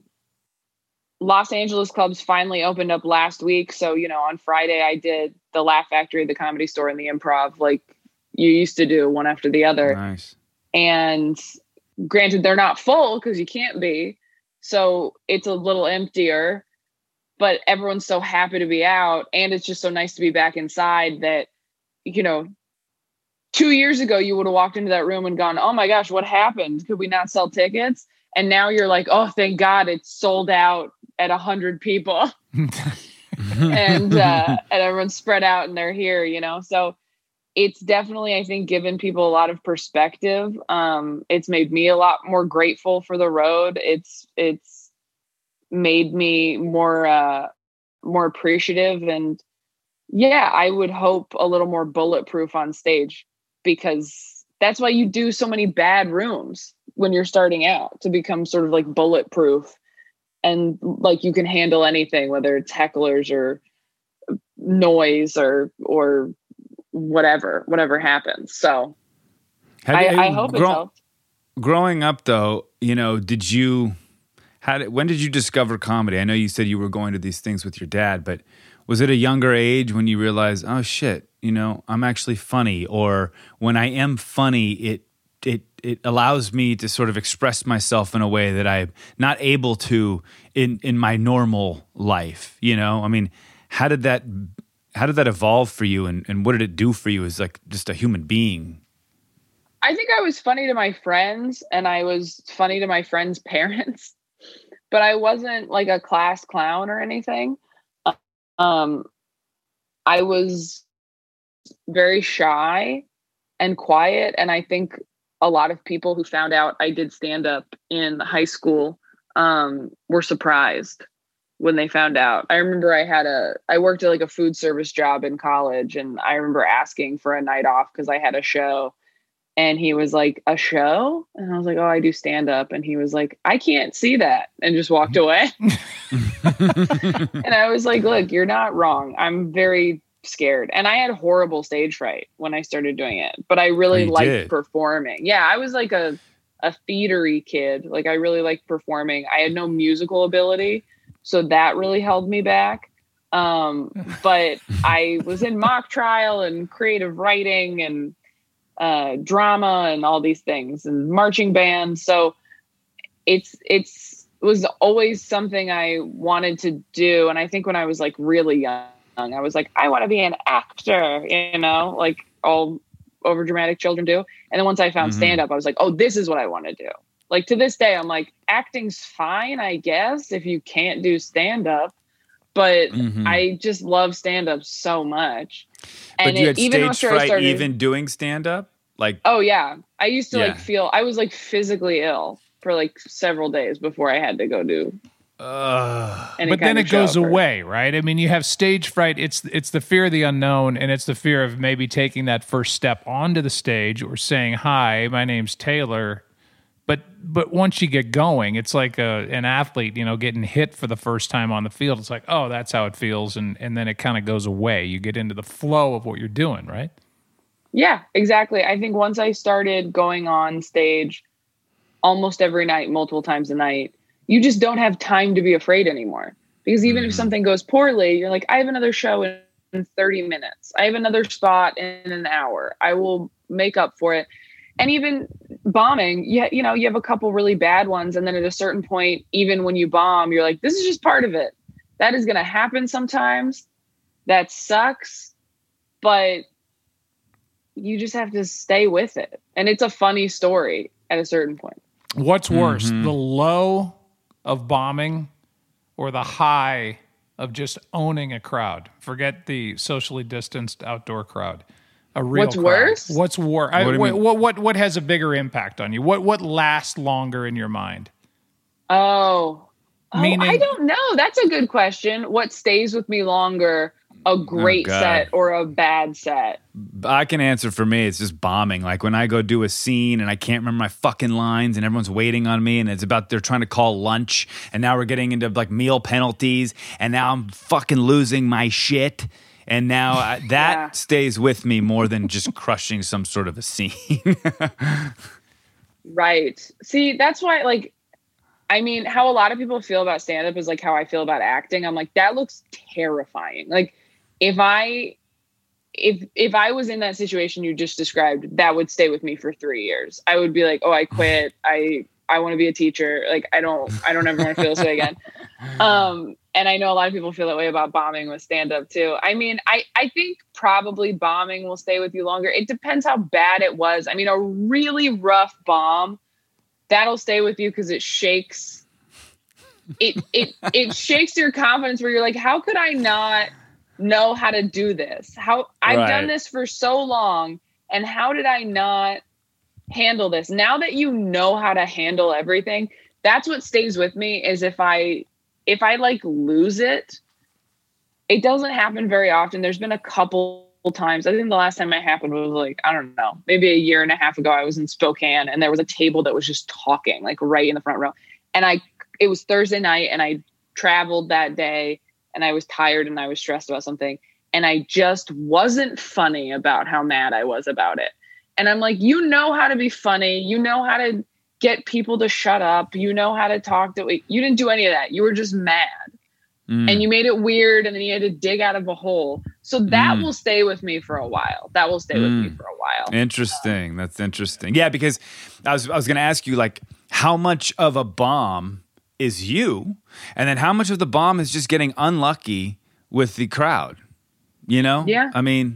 Los Angeles clubs finally opened up last week. So, on Friday I did the Laugh Factory, the Comedy Store, and the Improv, like you used to do, one after the other. Nice. And granted, they're not full because you can't be. So it's a little emptier, but everyone's so happy to be out. And it's just so nice to be back inside that 2 years ago, you would have walked into that room and gone, oh my gosh, what happened? Could we not sell tickets? And now you're like, oh, thank God it's sold out at 100 people. and everyone's spread out and they're here, So it's definitely, I think, given people a lot of perspective. It's made me a lot more grateful for the road. It's made me more appreciative. And yeah, I would hope a little more bulletproof on stage, because that's why you do so many bad rooms when you're starting out, to become sort of like bulletproof. And like, you can handle anything, whether it's hecklers or noise or whatever happens. So I hope it helped. Growing up though, when did you discover comedy? I know you said you were going to these things with your dad, but was it a younger age when you realized, oh shit, I'm actually funny? Or when I am funny, it allows me to sort of express myself in a way that I'm not able to in my normal life, I mean, how did that evolve for you, and what did it do for you as like just a human being? I think I was funny to my friends, and I was funny to my friends' parents, but I wasn't like a class clown or anything. I was very shy and quiet, and I think a lot of people who found out I did stand up in high school were surprised when they found out. I remember I worked at like a food service job in college, and I remember asking for a night off because I had a show, and he was like, a show? And I was like, oh, I do stand up. And he was like, I can't see that, and just walked away. And I was like, look, you're not wrong. I'm very scared. And I had horrible stage fright when I started doing it, but I really liked performing. Yeah. I was like a theatery kid. Like, I really liked performing. I had no musical ability, so that really held me back. But I was in mock trial and creative writing and drama and all these things, and marching band. So it was always something I wanted to do. And I think when I was like really young, I was like, I want to be an actor, like all over dramatic children do. And then once I found stand up, I was like, oh, this is what I want to do. Like, to this day, I'm like, acting's fine, I guess, if you can't do stand up. But I just love stand up so much. And but you had stage fright even doing stand up? Like, oh yeah. I used to feel, I was like physically ill for like several days before I had to go do. But then it goes away, right? I mean, you have stage fright. It's the fear of the unknown, and it's the fear of maybe taking that first step onto the stage or saying, hi, my name's Taylor. But once you get going, it's like an athlete, getting hit for the first time on the field. It's like, oh, that's how it feels. And then it kind of goes away. You get into the flow of what you're doing, right? Yeah, exactly. I think once I started going on stage almost every night, multiple times a night, you just don't have time to be afraid anymore. Because even if something goes poorly, you're like, I have another show in 30 minutes. I have another spot in an hour. I will make up for it. And even bombing, you have a couple really bad ones. And then at a certain point, even when you bomb, you're like, this is just part of it. That is going to happen sometimes. That sucks. But you just have to stay with it. And it's a funny story at a certain point. What's worse, the low of bombing or the high of just owning a crowd? Forget the socially distanced outdoor crowd. A real What's crowd. Worse? What's worse? What has a bigger impact on you? What lasts longer in your mind? Meaning, I don't know. That's a good question. What stays with me longer? A great set or a bad set? I can answer for me. It's just bombing. Like when I go do a scene and I can't remember my fucking lines and everyone's waiting on me and it's about they're trying to call lunch and now we're getting into like meal penalties and now I'm fucking losing my shit. And now that stays with me more than just crushing some sort of a scene. Right. See, that's why, like, I mean, how a lot of people feel about stand-up is like how I feel about acting. I'm like, that looks terrifying. Like, if I was in that situation you just described, that would stay with me for 3 years. I would be like, oh, I quit. I want to be a teacher. Like, I don't ever want to feel this way again. And I know a lot of people feel that way about bombing with stand-up too. I mean, I think probably bombing will stay with you longer. It depends how bad it was. I mean, a really rough bomb, that'll stay with you because it shakes. It shakes your confidence where you're like, how could I not know how to do this? How I've done this for so long, and how did I not handle this? Now that you know how to handle everything, that's what stays with me. Is if I like lose it, it doesn't happen very often. There's been a couple times. I think the last time it happened was like, I don't know, maybe a year and a half ago. I was in Spokane and there was a table that was just talking like right in the front row. And it was Thursday night and I traveled that day and I was tired and I was stressed about something. And I just wasn't funny about how mad I was about it. And I'm like, you know how to be funny. You know how to get people to shut up. You know how to talk to. You didn't do any of that. You were just mad. And you made it weird, and then you had to dig out of a hole. So that will stay with me for a while. Interesting. That's interesting. Yeah, because I was going to ask you, like, how much of a bomb is you, and then how much of the bomb is just getting unlucky with the crowd? You know? Yeah. I mean,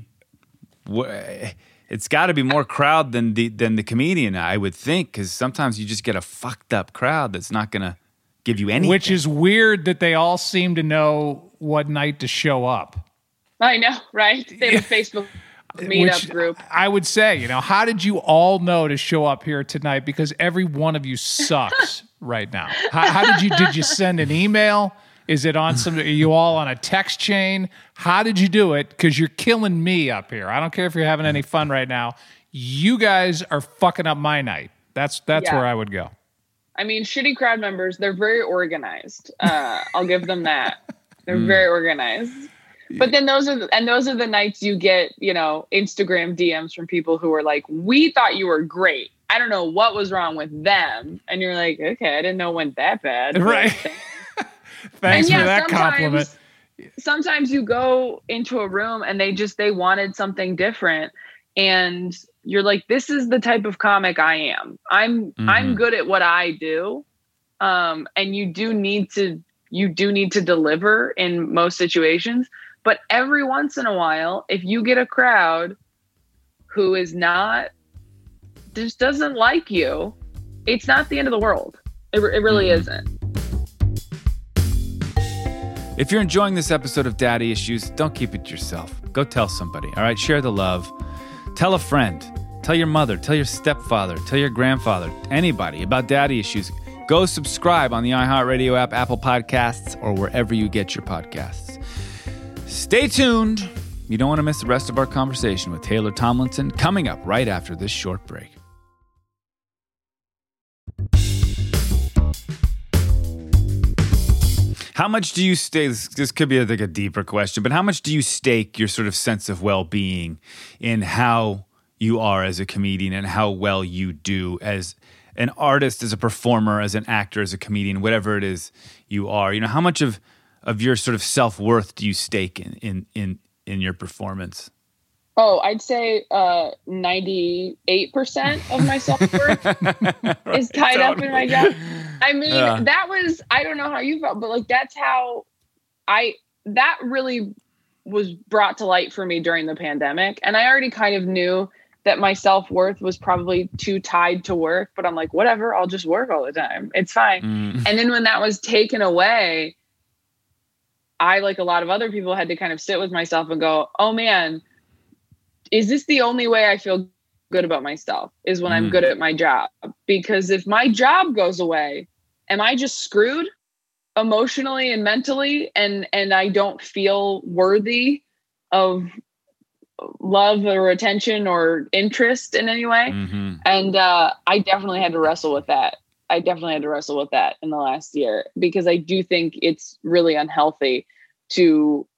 it's got to be more crowd than the comedian, I would think, because sometimes you just get a fucked up crowd that's not going to give you anything. Which is weird that they all seem to know what night to show up. I know, right? They have a Facebook meetup group. I would say, how did you all know to show up here tonight? Because every one of you sucks right now. How did you send an email? Is it on are you all on a text chain? How did you do it? Because you're killing me up here. I don't care if you're having any fun right now. You guys are fucking up my night. That's where I would go. I mean, shitty crowd members, they're very organized. I'll give them that. They're very organized. But then those are the nights you get, Instagram DMs from people who are like, we thought you were great. I don't know what was wrong with them. And you're like, okay, I didn't know it went that bad. Right. Thanks for that compliment. Sometimes you go into a room and they wanted something different. And you're like, this is the type of comic I am. I'm good at what I do. And you do need to deliver in most situations. But every once in a while, if you get a crowd who just doesn't like you, it's not the end of the world. It really isn't. If you're enjoying this episode of Daddy Issues, don't keep it to yourself. Go tell somebody, all right? Share the love. Tell a friend. Tell your mother. Tell your stepfather. Tell your grandfather. Anybody about Daddy Issues. Go subscribe on the iHeartRadio app, Apple Podcasts, or wherever you get your podcasts. Stay tuned. You don't want to miss the rest of our conversation with Taylor Tomlinson coming up right after this short break. How much do you stake, this could be like a deeper question, but how much do you stake your sort of sense of well-being in how you are as a comedian and how well you do as an artist, as a performer, as an actor, as a comedian, whatever it is you are? How much of your sort of self-worth do you stake in your performance? Oh, I'd say 98% of my self-worth is tied up in my job. I mean, that was, I don't know how you felt, but like, that's how that really was brought to light for me during the pandemic. And I already kind of knew that my self-worth was probably too tied to work, but I'm like, whatever, I'll just work all the time. It's fine. And then when that was taken away, I, like a lot of other people, had to kind of sit with myself and go, oh man, is this the only way I feel good about myself, is when I'm good at my job? Because if my job goes away, am I just screwed emotionally and mentally, and I don't feel worthy of love or attention or interest in any way? And I definitely had to wrestle with that. in the last year, because I do think it's really unhealthy to,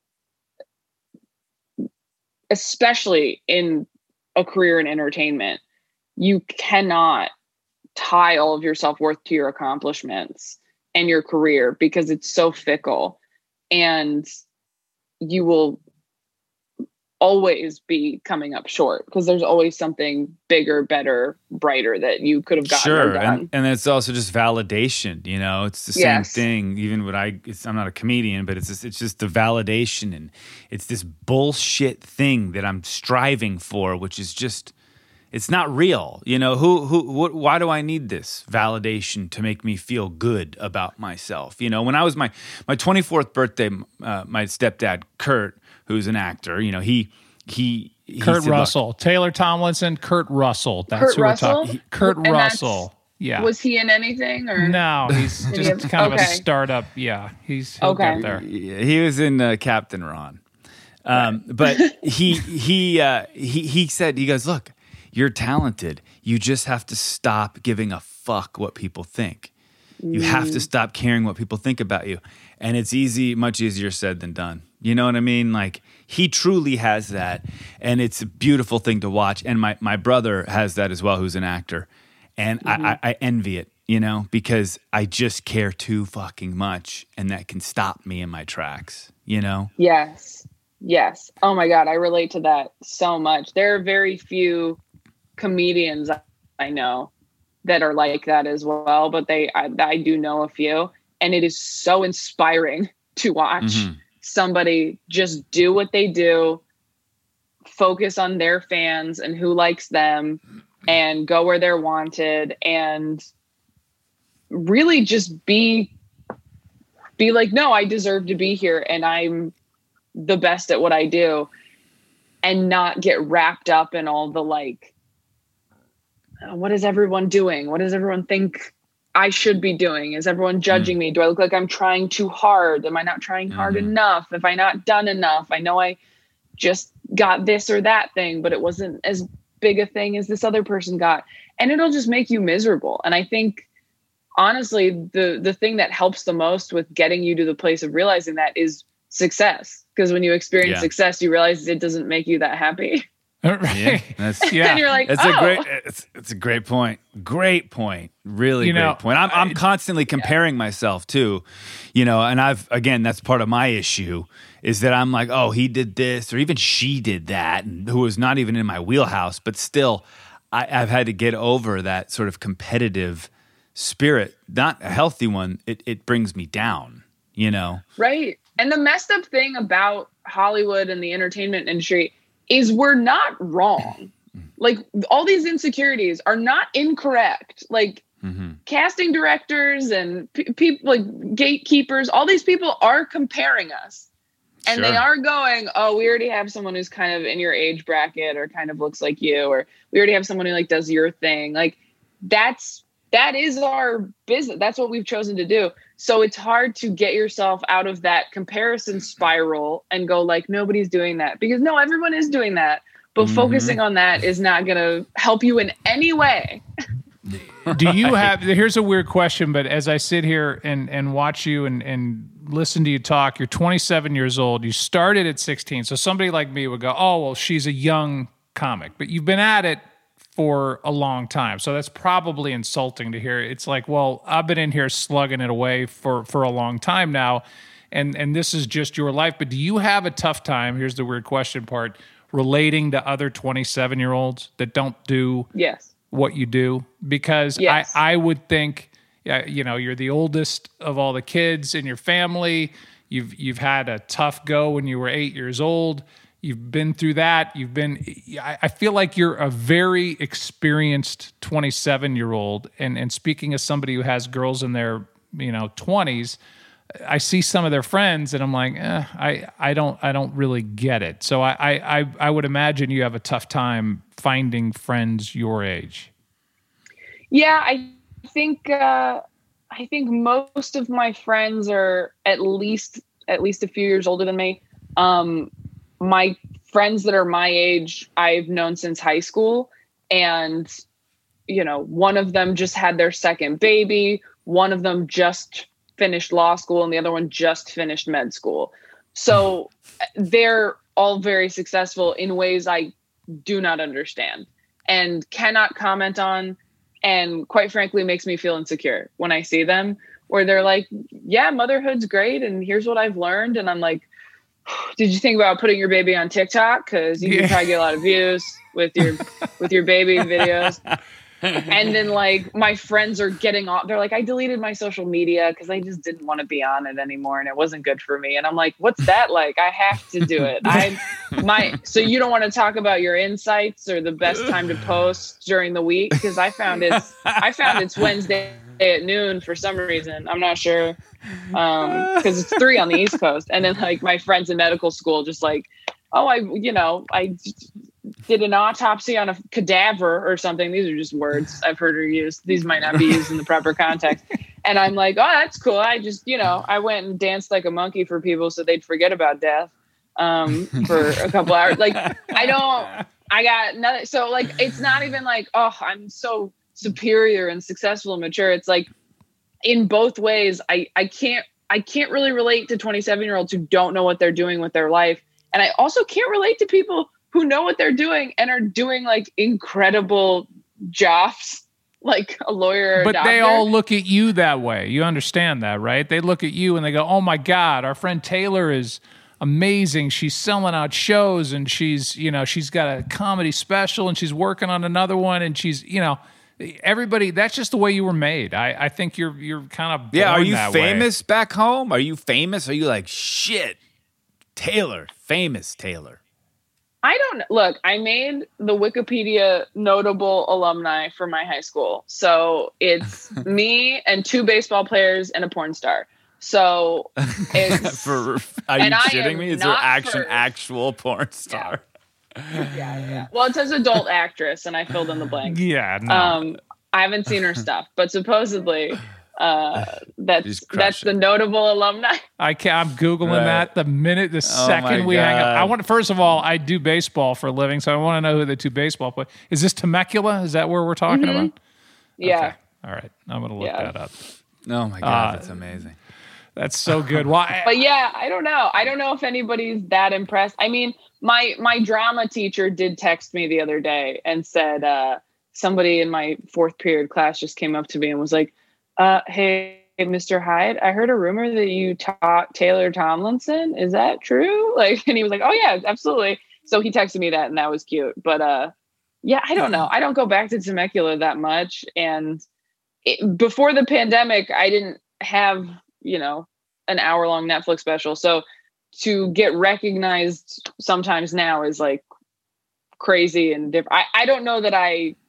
especially in a career in entertainment, you cannot tie all of your self-worth to your accomplishments and your career, because it's so fickle, and you will always be coming up short because there's always something bigger, better, brighter that you could have gotten. Sure. And it's also just validation, you know, it's the same Yes. thing. Even when I'm not a comedian, but it's just the validation, and it's this bullshit thing that I'm striving for, which is just, it's not real. You know, why do I need this validation to make me feel good about myself? You know, when I was my 24th birthday, my stepdad, Kurt, who's an actor, you know, he Kurt said, Russell, Taylor Tomlinson, Kurt Russell. That's Kurt who Russell? we're talking. Kurt And Russell. Yeah. Was he in anything or? No, he's Did he just have- kind of a okay. startup. Yeah, he'll Okay. get there. he was in Captain Ron. But he said, he goes, look, you're talented. You just have to stop giving a fuck what people think. You have to stop caring what people think about you. And it's much easier said than done. You know what I mean? Like, he truly has that. And it's a beautiful thing to watch. And my brother has that as well, who's an actor. And I envy it, you know, because I just care too fucking much. And that can stop me in my tracks, you know? Yes. Oh my God. I relate to that so much. There are very few comedians I know that are like that as well, but I do know a few, and it is so inspiring to watch somebody just do what they do, focus on their fans and who likes them, and go where they're wanted, and really just be like, no, I deserve to be here and I'm the best at what I do, and not get wrapped up in all the like, what is everyone doing? What does everyone think I should be doing? Is everyone judging me? Do I look like I'm trying too hard? Am I not trying hard enough? Have I not done enough? I know I just got this or that thing, but it wasn't as big a thing as this other person got. And it'll just make you miserable. And I think, honestly, the thing that helps the most with getting you to the place of realizing that is success. Because when you experience success, you realize it doesn't make you that happy. Right. That's Yeah. And you're like, It's oh. it's a great point. Great point. Really You know, great point. I'm constantly comparing myself too, you know, and that's part of my issue is that I'm like, oh, he did this, or even she did that, and who was not even in my wheelhouse, but still I've had to get over that sort of competitive spirit, not a healthy one. It brings me down, you know? Right. And the messed up thing about Hollywood and the entertainment industry is we're not wrong. Like, all these insecurities are not incorrect. Like, casting directors and people like gatekeepers, all these people are comparing us. And they are going, oh, we already have someone who's kind of in your age bracket or kind of looks like you, or we already have someone who like does your thing. Like, that is our business. That's what we've chosen to do. So it's hard to get yourself out of that comparison spiral and go like, nobody's doing that, because no, everyone is doing that. But focusing on that is not going to help you in any way. Do you have, here's a weird question, but as I sit here and watch you and listen to you talk, you're 27 years old. You started at 16. So somebody like me would go, oh, well, she's a young comic, but you've been at it for a long time. So that's probably insulting to hear. It's like, well, I've been in here slugging it away for a long time now, and this is just your life. But do you have a tough time, here's the weird question part, relating to other 27-year-olds that don't do what you do? Because I would think, you know, you're the oldest of all the kids in your family. You've had a tough go when you were 8 years old. You've been through that. I feel like you're a very experienced 27-year-old. And speaking as somebody who has girls in their, 20s, I see some of their friends and I'm like, I don't really get it. So I would imagine you have a tough time finding friends your age. Yeah, I think most of my friends are at least a few years older than me. My friends that are my age, I've known since high school, and, one of them just had their second baby. One of them just finished law school and the other one just finished med school. So they're all very successful in ways I do not understand and cannot comment on. And quite frankly, makes me feel insecure when I see them, where they're like, yeah, motherhood's great. And here's what I've learned. And I'm like, Did you think about putting your baby on TikTok? Because you could probably get a lot of views with your baby videos. And then like my friends are getting off. They're like, I deleted my social media because I just didn't want to be on it anymore, and it wasn't good for me. And I'm like, what's that like? I have to do it. So you don't want to talk about your insights or the best time to post during the week? Because I found it's Wednesday at noon for some reason. I'm not sure. Because it's 3 on the East Coast. And then like my friends in medical school just like, oh, I did an autopsy on a cadaver or something. These are just words I've heard her use. These might not be used in the proper context. And I'm like, oh, that's cool. I just, I went and danced like a monkey for people so they'd forget about death for a couple hours. Like, I got nothing. So like, it's not even like, oh, I'm so superior and successful and mature. It's like in both ways, I can't really relate to 27-year-olds who don't know what they're doing with their life. And I also can't relate to people who know what they're doing and are doing like incredible jobs, like a lawyer or a doctor. They all look at you that way. You understand that, right? They look at you and they go, oh my God, our friend Taylor is amazing. She's selling out shows and she's got a comedy special and she's working on another one and she's, everybody, that's just the way you were made. I think you're kind of born Are you that famous back home? Are you famous? Are you like, shit, Taylor, famous Taylor? I don't look. I made the Wikipedia notable alumni for my high school, so it's me and 2 baseball players and a porn star. So it's are you shitting me? Is there actual porn star? Yeah. Well, it says adult actress, and I filled in the blanks. Yeah. No. I haven't seen her stuff, but supposedly that's the notable alumni. I'm Googling that the second we hang up. First of all, I do baseball for a living, so I want to know who the 2 baseball players. Is this Temecula? Is that where we're talking about? Yeah. Okay. All right. I'm going to look that up. Oh my God, that's amazing. That's so good. Why? But yeah, I don't know. I don't know if anybody's that impressed. I mean, my drama teacher did text me the other day and said somebody in my 4th period class just came up to me and was like, hey, Mr. Hyde, I heard a rumor that you taught Taylor Tomlinson. Is that true? Like, and he was like, oh yeah, absolutely. So he texted me that and that was cute. But yeah, I don't know. I don't go back to Temecula that much. And before the pandemic, I didn't have, an hour-long Netflix special. So to get recognized sometimes now is like crazy and different. I don't know that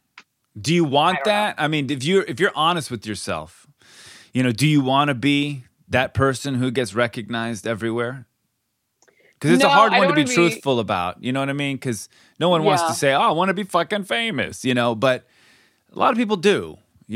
Do you want that? I mean, if you're honest with yourself, do you want to be that person who gets recognized everywhere? Because it's a hard one to be truthful about. You know what I mean? Because no one wants to say, oh, I want to be fucking famous, but a lot of people do,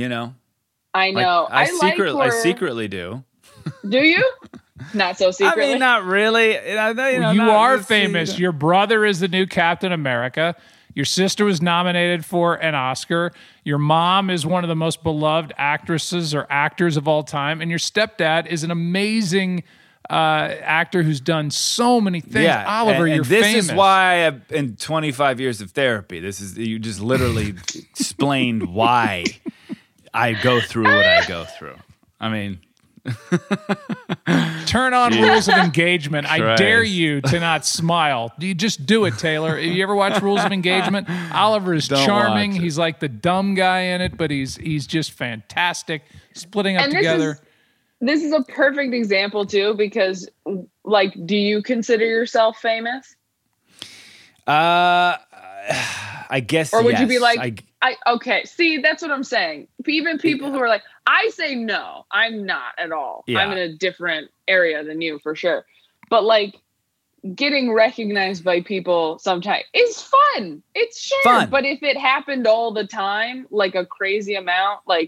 I know. I secretly do. Do you? Not so secretly. I mean, not really. You are famous. Your brother is the new Captain America. Your sister was nominated for an Oscar. Your mom is one of the most beloved actresses or actors of all time. And your stepdad is an amazing actor who's done so many things. Yeah, Oliver, you're famous. This is why in 25 years of therapy, you just literally explained why I go through what I go through. I mean... Turn on Rules of Engagement. I dare you to not smile. You just do it, Taylor. Have you ever watched Rules of Engagement? Oliver is charming. He's like the dumb guy in it, but he's just fantastic. Splitting up together. This is a perfect example too, because like, do you consider yourself famous? I guess. Or would you be like, okay, see, that's what I'm saying. Even people who are like, I say no, I'm not at all. Yeah. I'm in a different area than you for sure. But like getting recognized by people sometimes is fun. It's fun. But if it happened all the time, like a crazy amount, like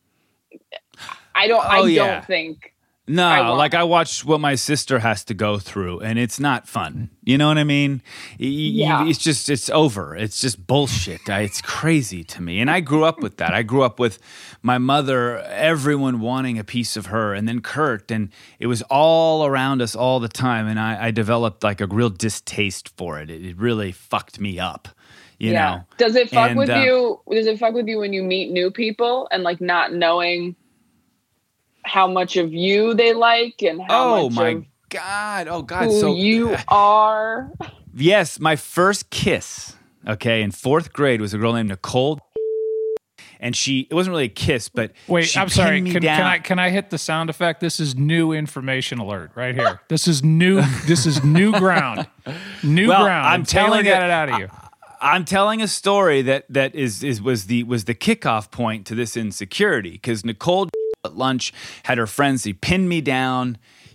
I don't think. No, I watch what my sister has to go through, and it's not fun. You know what I mean? It's over. It's just bullshit. It's crazy to me. And I grew up with that. I grew up with my mother, everyone wanting a piece of her, and then Kurt, and it was all around us all the time. And I developed like a real distaste for it. It really fucked me up. You know? Does it fuck with you? Does it fuck with you when you meet new people and like not knowing how much of you they like and how much of God. Oh, God. Who So you are. yes, my first kiss, okay, in 4th grade was a girl named Nicole. And it wasn't really a kiss, but Wait, she I'm sorry. pinned me down. Can I hit the sound effect? This is new information alert right here. This is new. This is new ground. New ground. I'm telling got it out of you. I'm telling a story that was the kickoff point to this insecurity, because Nicole at lunch had her friends. They pinned me down,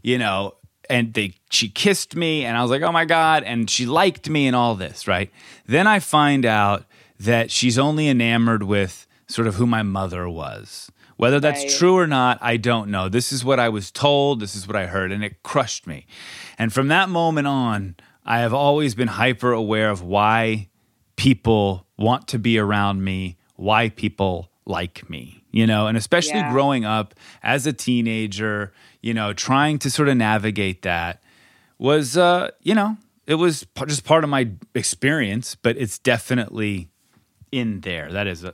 and she kissed me, and I was like, oh my God, and she liked me and all this, right? Then I find out that she's only enamored with sort of who my mother was. Whether that's true or not, I don't know. This is what I was told. This is what I heard, and it crushed me. And from that moment on, I have always been hyper aware of why people want to be around me, why people like me, and especially growing up as a teenager, trying to sort of navigate that was, it was just part of my experience, but it's definitely in there. That is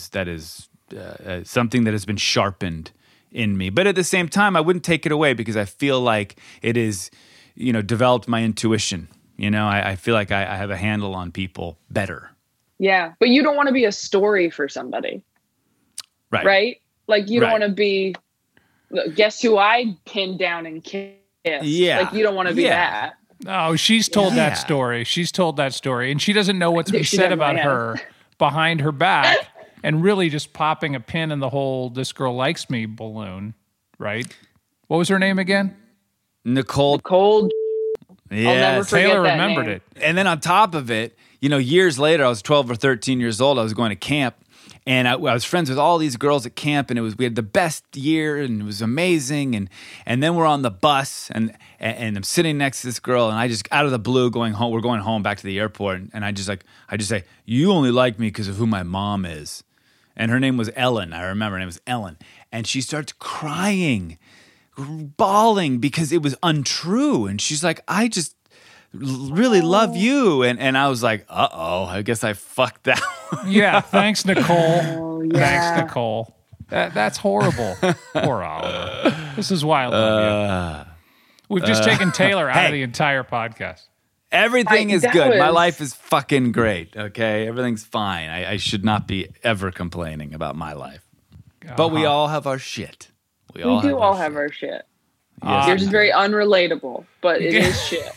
something that has been sharpened in me. But at the same time, I wouldn't take it away, because I feel like it is, developed my intuition. I feel like I have a handle on people better. Yeah, but you don't want to be a story for somebody. Right? Like you don't want to be, guess who I pinned down and kissed? Yeah. Like you don't want to be that. No, she's told that story. She's told that story, and she doesn't know what's been said about her behind her back, and really just popping a pin in the whole "this girl likes me" balloon, right? What was her name again? Nicole. Yeah, I'll never forget Taylor that remembered name. it. And then on top of it, years later, I was 12 or 13 years old. I was going to camp, and I was friends with all these girls at camp, and we had the best year, and it was amazing. And then we're on the bus, and I'm sitting next to this girl, and I just out of the blue we're going home back to the airport, and I just say, you only like me because of who my mom is. And her name was Ellen. I remember her name was Ellen. And she starts crying, bawling, because it was untrue. And she's like, I just really love you. And I was like, uh-oh, I guess I fucked that one. Yeah, thanks, Nicole. Oh, yeah. Thanks, Nicole. That's horrible. Poor Oliver. This is why I love you. We've just taken Taylor out of the entire podcast. Everything is good. My life is fucking great, okay? Everything's fine. I should not be ever complaining about my life. But we all have our shit. We do all have our shit. Yes. Yours is very unrelatable, but it is shit.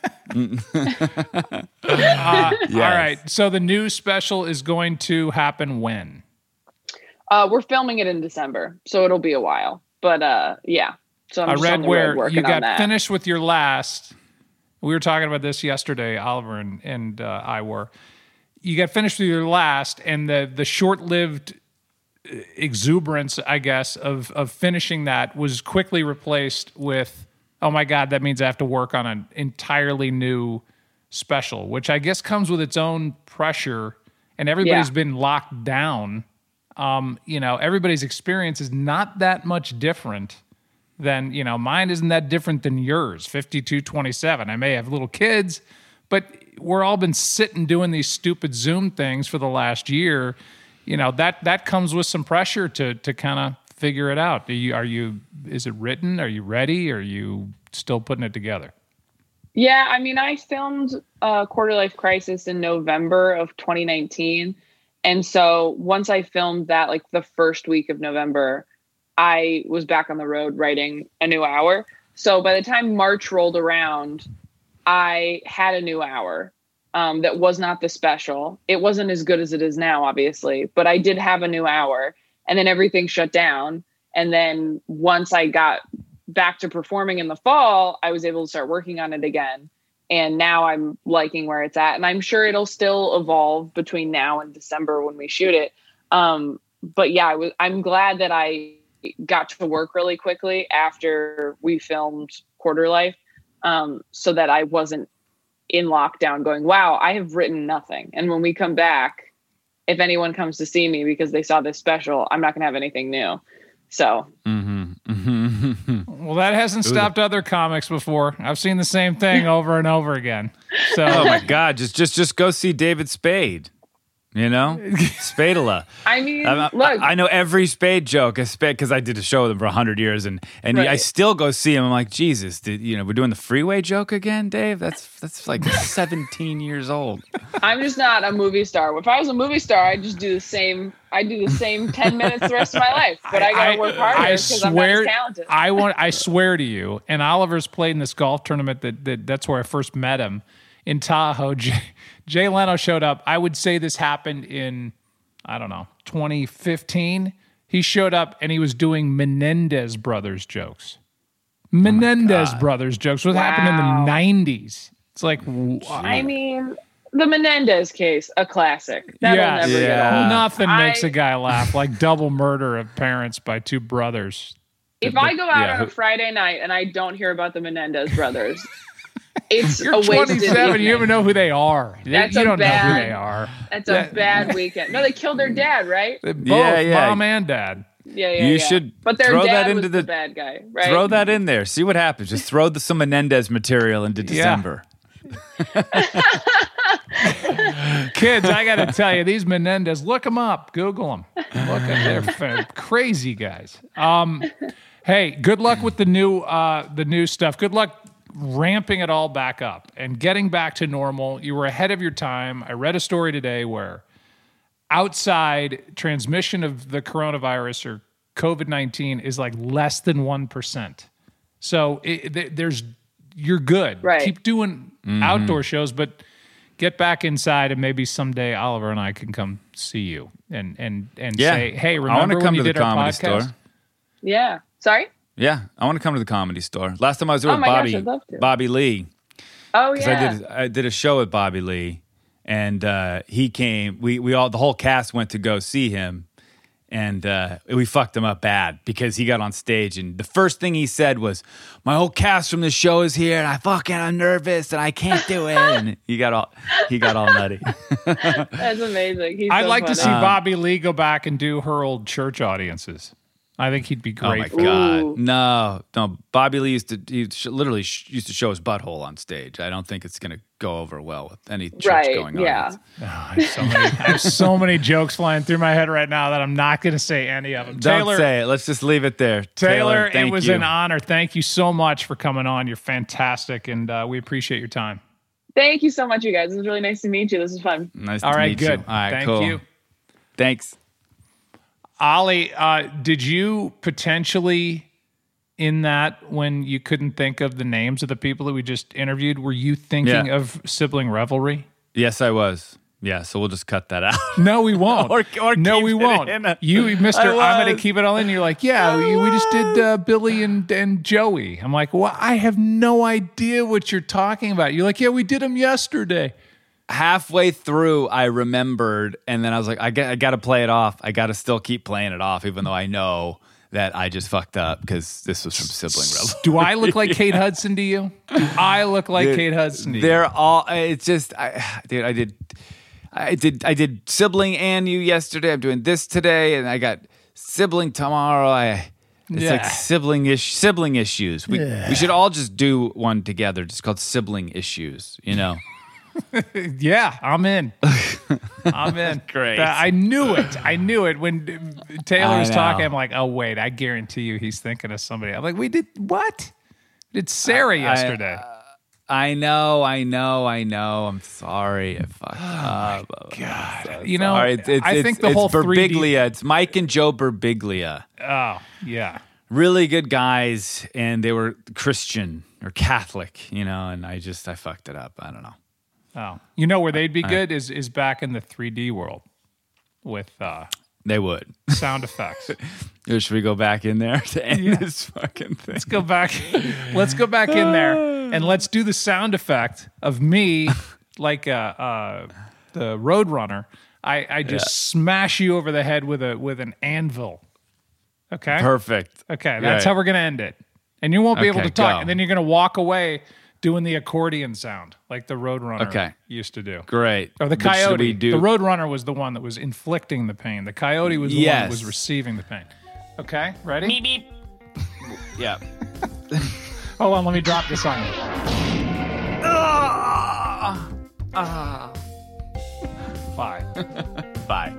Yes. All right. So the new special is going to happen when? We're filming it in December, so it'll be a while. But yeah. So I read where you got finished with your last. We were talking about this yesterday, Oliver and I were. You got finished with your last, and the short-lived exuberance, I guess, of finishing that was quickly replaced with, oh my God, that means I have to work on an entirely new special, which I guess comes with its own pressure, and everybody's been locked down. Everybody's experience is not that much different than, mine isn't that different than yours, 52-27. I may have little kids, but we're all been sitting doing these stupid Zoom things for the last year. That comes with some pressure to kind of figure it out. Is it written? Are you ready? Are you still putting it together? Yeah, I mean, I filmed Quarter Life Crisis in November of 2019. And so once I filmed that, like the first week of November, I was back on the road writing a new hour. So by the time March rolled around, I had a new hour that was not the special. It wasn't as good as it is now, obviously, but I did have a new hour, and then everything shut down. And then once I got back to performing in the fall, I was able to start working on it again. And now I'm liking where it's at. And I'm sure it'll still evolve between now and December when we shoot it. But yeah, I'm glad that I got to work really quickly after we filmed Quarter Life, so that I wasn't in lockdown going, wow, I have written nothing. And when we come back, if anyone comes to see me because they saw this special, I'm not going to have anything new. So. Well, that hasn't stopped other comics before. I've seen the same thing over and over again. So, oh my God, just go see David Spade. You know, Spadula. I mean, look. I know every Spade joke, because I did a show with him for 100 years, and Right. I still go see him. I'm like, Jesus, we're doing the freeway joke again, Dave? That's like 17 years old. I'm just not a movie star. If I was a movie star, I'd just do the same. I do the same 10 minutes the rest of my life. But I gotta work harder because I'm not as talented. I swear to you, and Oliver's played in this golf tournament that's where I first met him in Tahoe. Jay Leno showed up. I would say this happened in, I don't know, 2015. He showed up and he was doing Menendez brothers jokes. Menendez brothers jokes. What happened in the 90s? It's like, I mean, the Menendez case, a classic. That'll never get old. Nothing makes a guy laugh like double murder of parents by two brothers. If I go out on a Friday night and I don't hear about the Menendez brothers, it's You're a wasted 27. evening. You even know who they are. You don't know who they are. That's a bad weekend. No, they killed their dad, right? Both Yeah. mom and dad. Yeah. You should But their throw dad that was into the bad guy, right? Throw that in there. See what happens. Just throw some Menendez material into December. Kids, I got to tell you, these Menendez, look them up. Google them. Look at they're crazy guys. Hey, good luck with the new stuff. Good luck ramping it all back up and getting back to normal. You were ahead of your time. I read a story today where outside transmission of the coronavirus or COVID-19 is like less than 1%. So you're good. Right. Keep doing outdoor shows, but get back inside and maybe someday Oliver and I can come see you and say, hey, remember when you did our podcast? Store. Yeah. Sorry? Yeah, I want to come to the Comedy Store. Last time I was there with gosh, I'd love to. Bobby Lee. Oh, yeah. I did a show with Bobby Lee, and he came. We all, the whole cast went to go see him, and we fucked him up bad because he got on stage, and the first thing he said was, "My whole cast from this show is here, and I'm nervous, and I can't do it." And he got all nutty. That's amazing. He's I'd so like to funny. see Bobby Lee go back and do her old church audiences. I think he'd be great. Oh my God! Ooh. No. Bobby Lee literally used to show his butthole on stage. I don't think it's going to go over well with any church going on. Yeah. I have so many jokes flying through my head right now that I'm not going to say any of them. Don't say it. Let's just leave it there. Taylor, it thank was you. an honor. Thank you so much for coming on. You're fantastic, and we appreciate your time. Thank you so much, you guys. It was really nice to meet you. This is fun. Nice All to right, meet good. you. All right, Thank cool. you. Thanks. Ollie, did you potentially, in that, when you couldn't think of the names of the people that we just interviewed, were you thinking of sibling revelry? Yes, I was. Yeah, so we'll just cut that out. No, we won't. Or no, keep we it won't. in. You, Mr. I'm going to was. keep it all in. You're like, yeah, we just did Billy and Joey. I'm like, well, I have no idea what you're talking about. You're like, yeah, we did them yesterday. Halfway through, I remembered, and then I was like, I got to play it off. I got to still keep playing it off, even though I know that I just fucked up because this was from Sibling Revelry. Do I look like Kate Hudson to you? Do I look like Kate Hudson to you? They're all. It's just, I did Sibling and You yesterday. I'm doing this today, and I got Sibling tomorrow. It's like sibling issues. We should all just do one together, just called Sibling Issues. You know. Yeah, I'm in. I'm in. Great. I knew it. When Taylor was I talking, know. I'm like, oh, wait, I guarantee you he's thinking of somebody. I'm like, we did what? We did Sarah yesterday. I know. I'm sorry. I fucked up. God. So You know, sorry. I think the whole 3D Birbiglia. It's Mike and Joe Birbiglia. Oh, yeah. Really good guys, and they were Christian or Catholic, you know, and I fucked it up. I don't know. Oh. You know where they'd be good is back in the 3D world with They would. sound effects. Should we go back in there to end this fucking thing? Let's go back in there and let's do the sound effect of me like the Roadrunner. I just smash you over the head with an anvil. Okay? Perfect. Okay, that's how we're gonna end it. And you won't be able Okay, to talk. go. And then you're gonna walk away doing the accordion sound like the Roadrunner used to do. Great. Or the But should coyote. we do- The Roadrunner was the one that was inflicting the pain. The coyote was the one that was receiving the pain. Okay, ready? Beep, beep. Yeah. Hold on, let me drop this on you. Bye. Bye.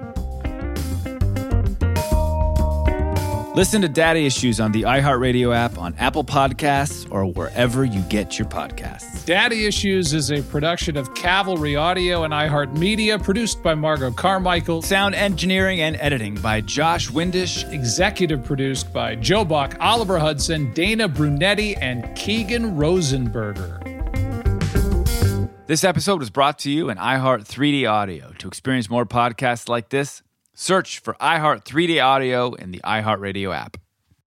Listen to Daddy Issues on the iHeartRadio app, on Apple Podcasts, or wherever you get your podcasts. Daddy Issues is a production of Cavalry Audio and iHeartMedia, produced by Margot Carmichael. Sound engineering and editing by Josh Windish. Executive produced by Joe Bach, Oliver Hudson, Dana Brunetti, and Keegan Rosenberger. This episode was brought to you in iHeart 3D Audio. To experience more podcasts like this, search for iHeart 3D Audio in the iHeartRadio app.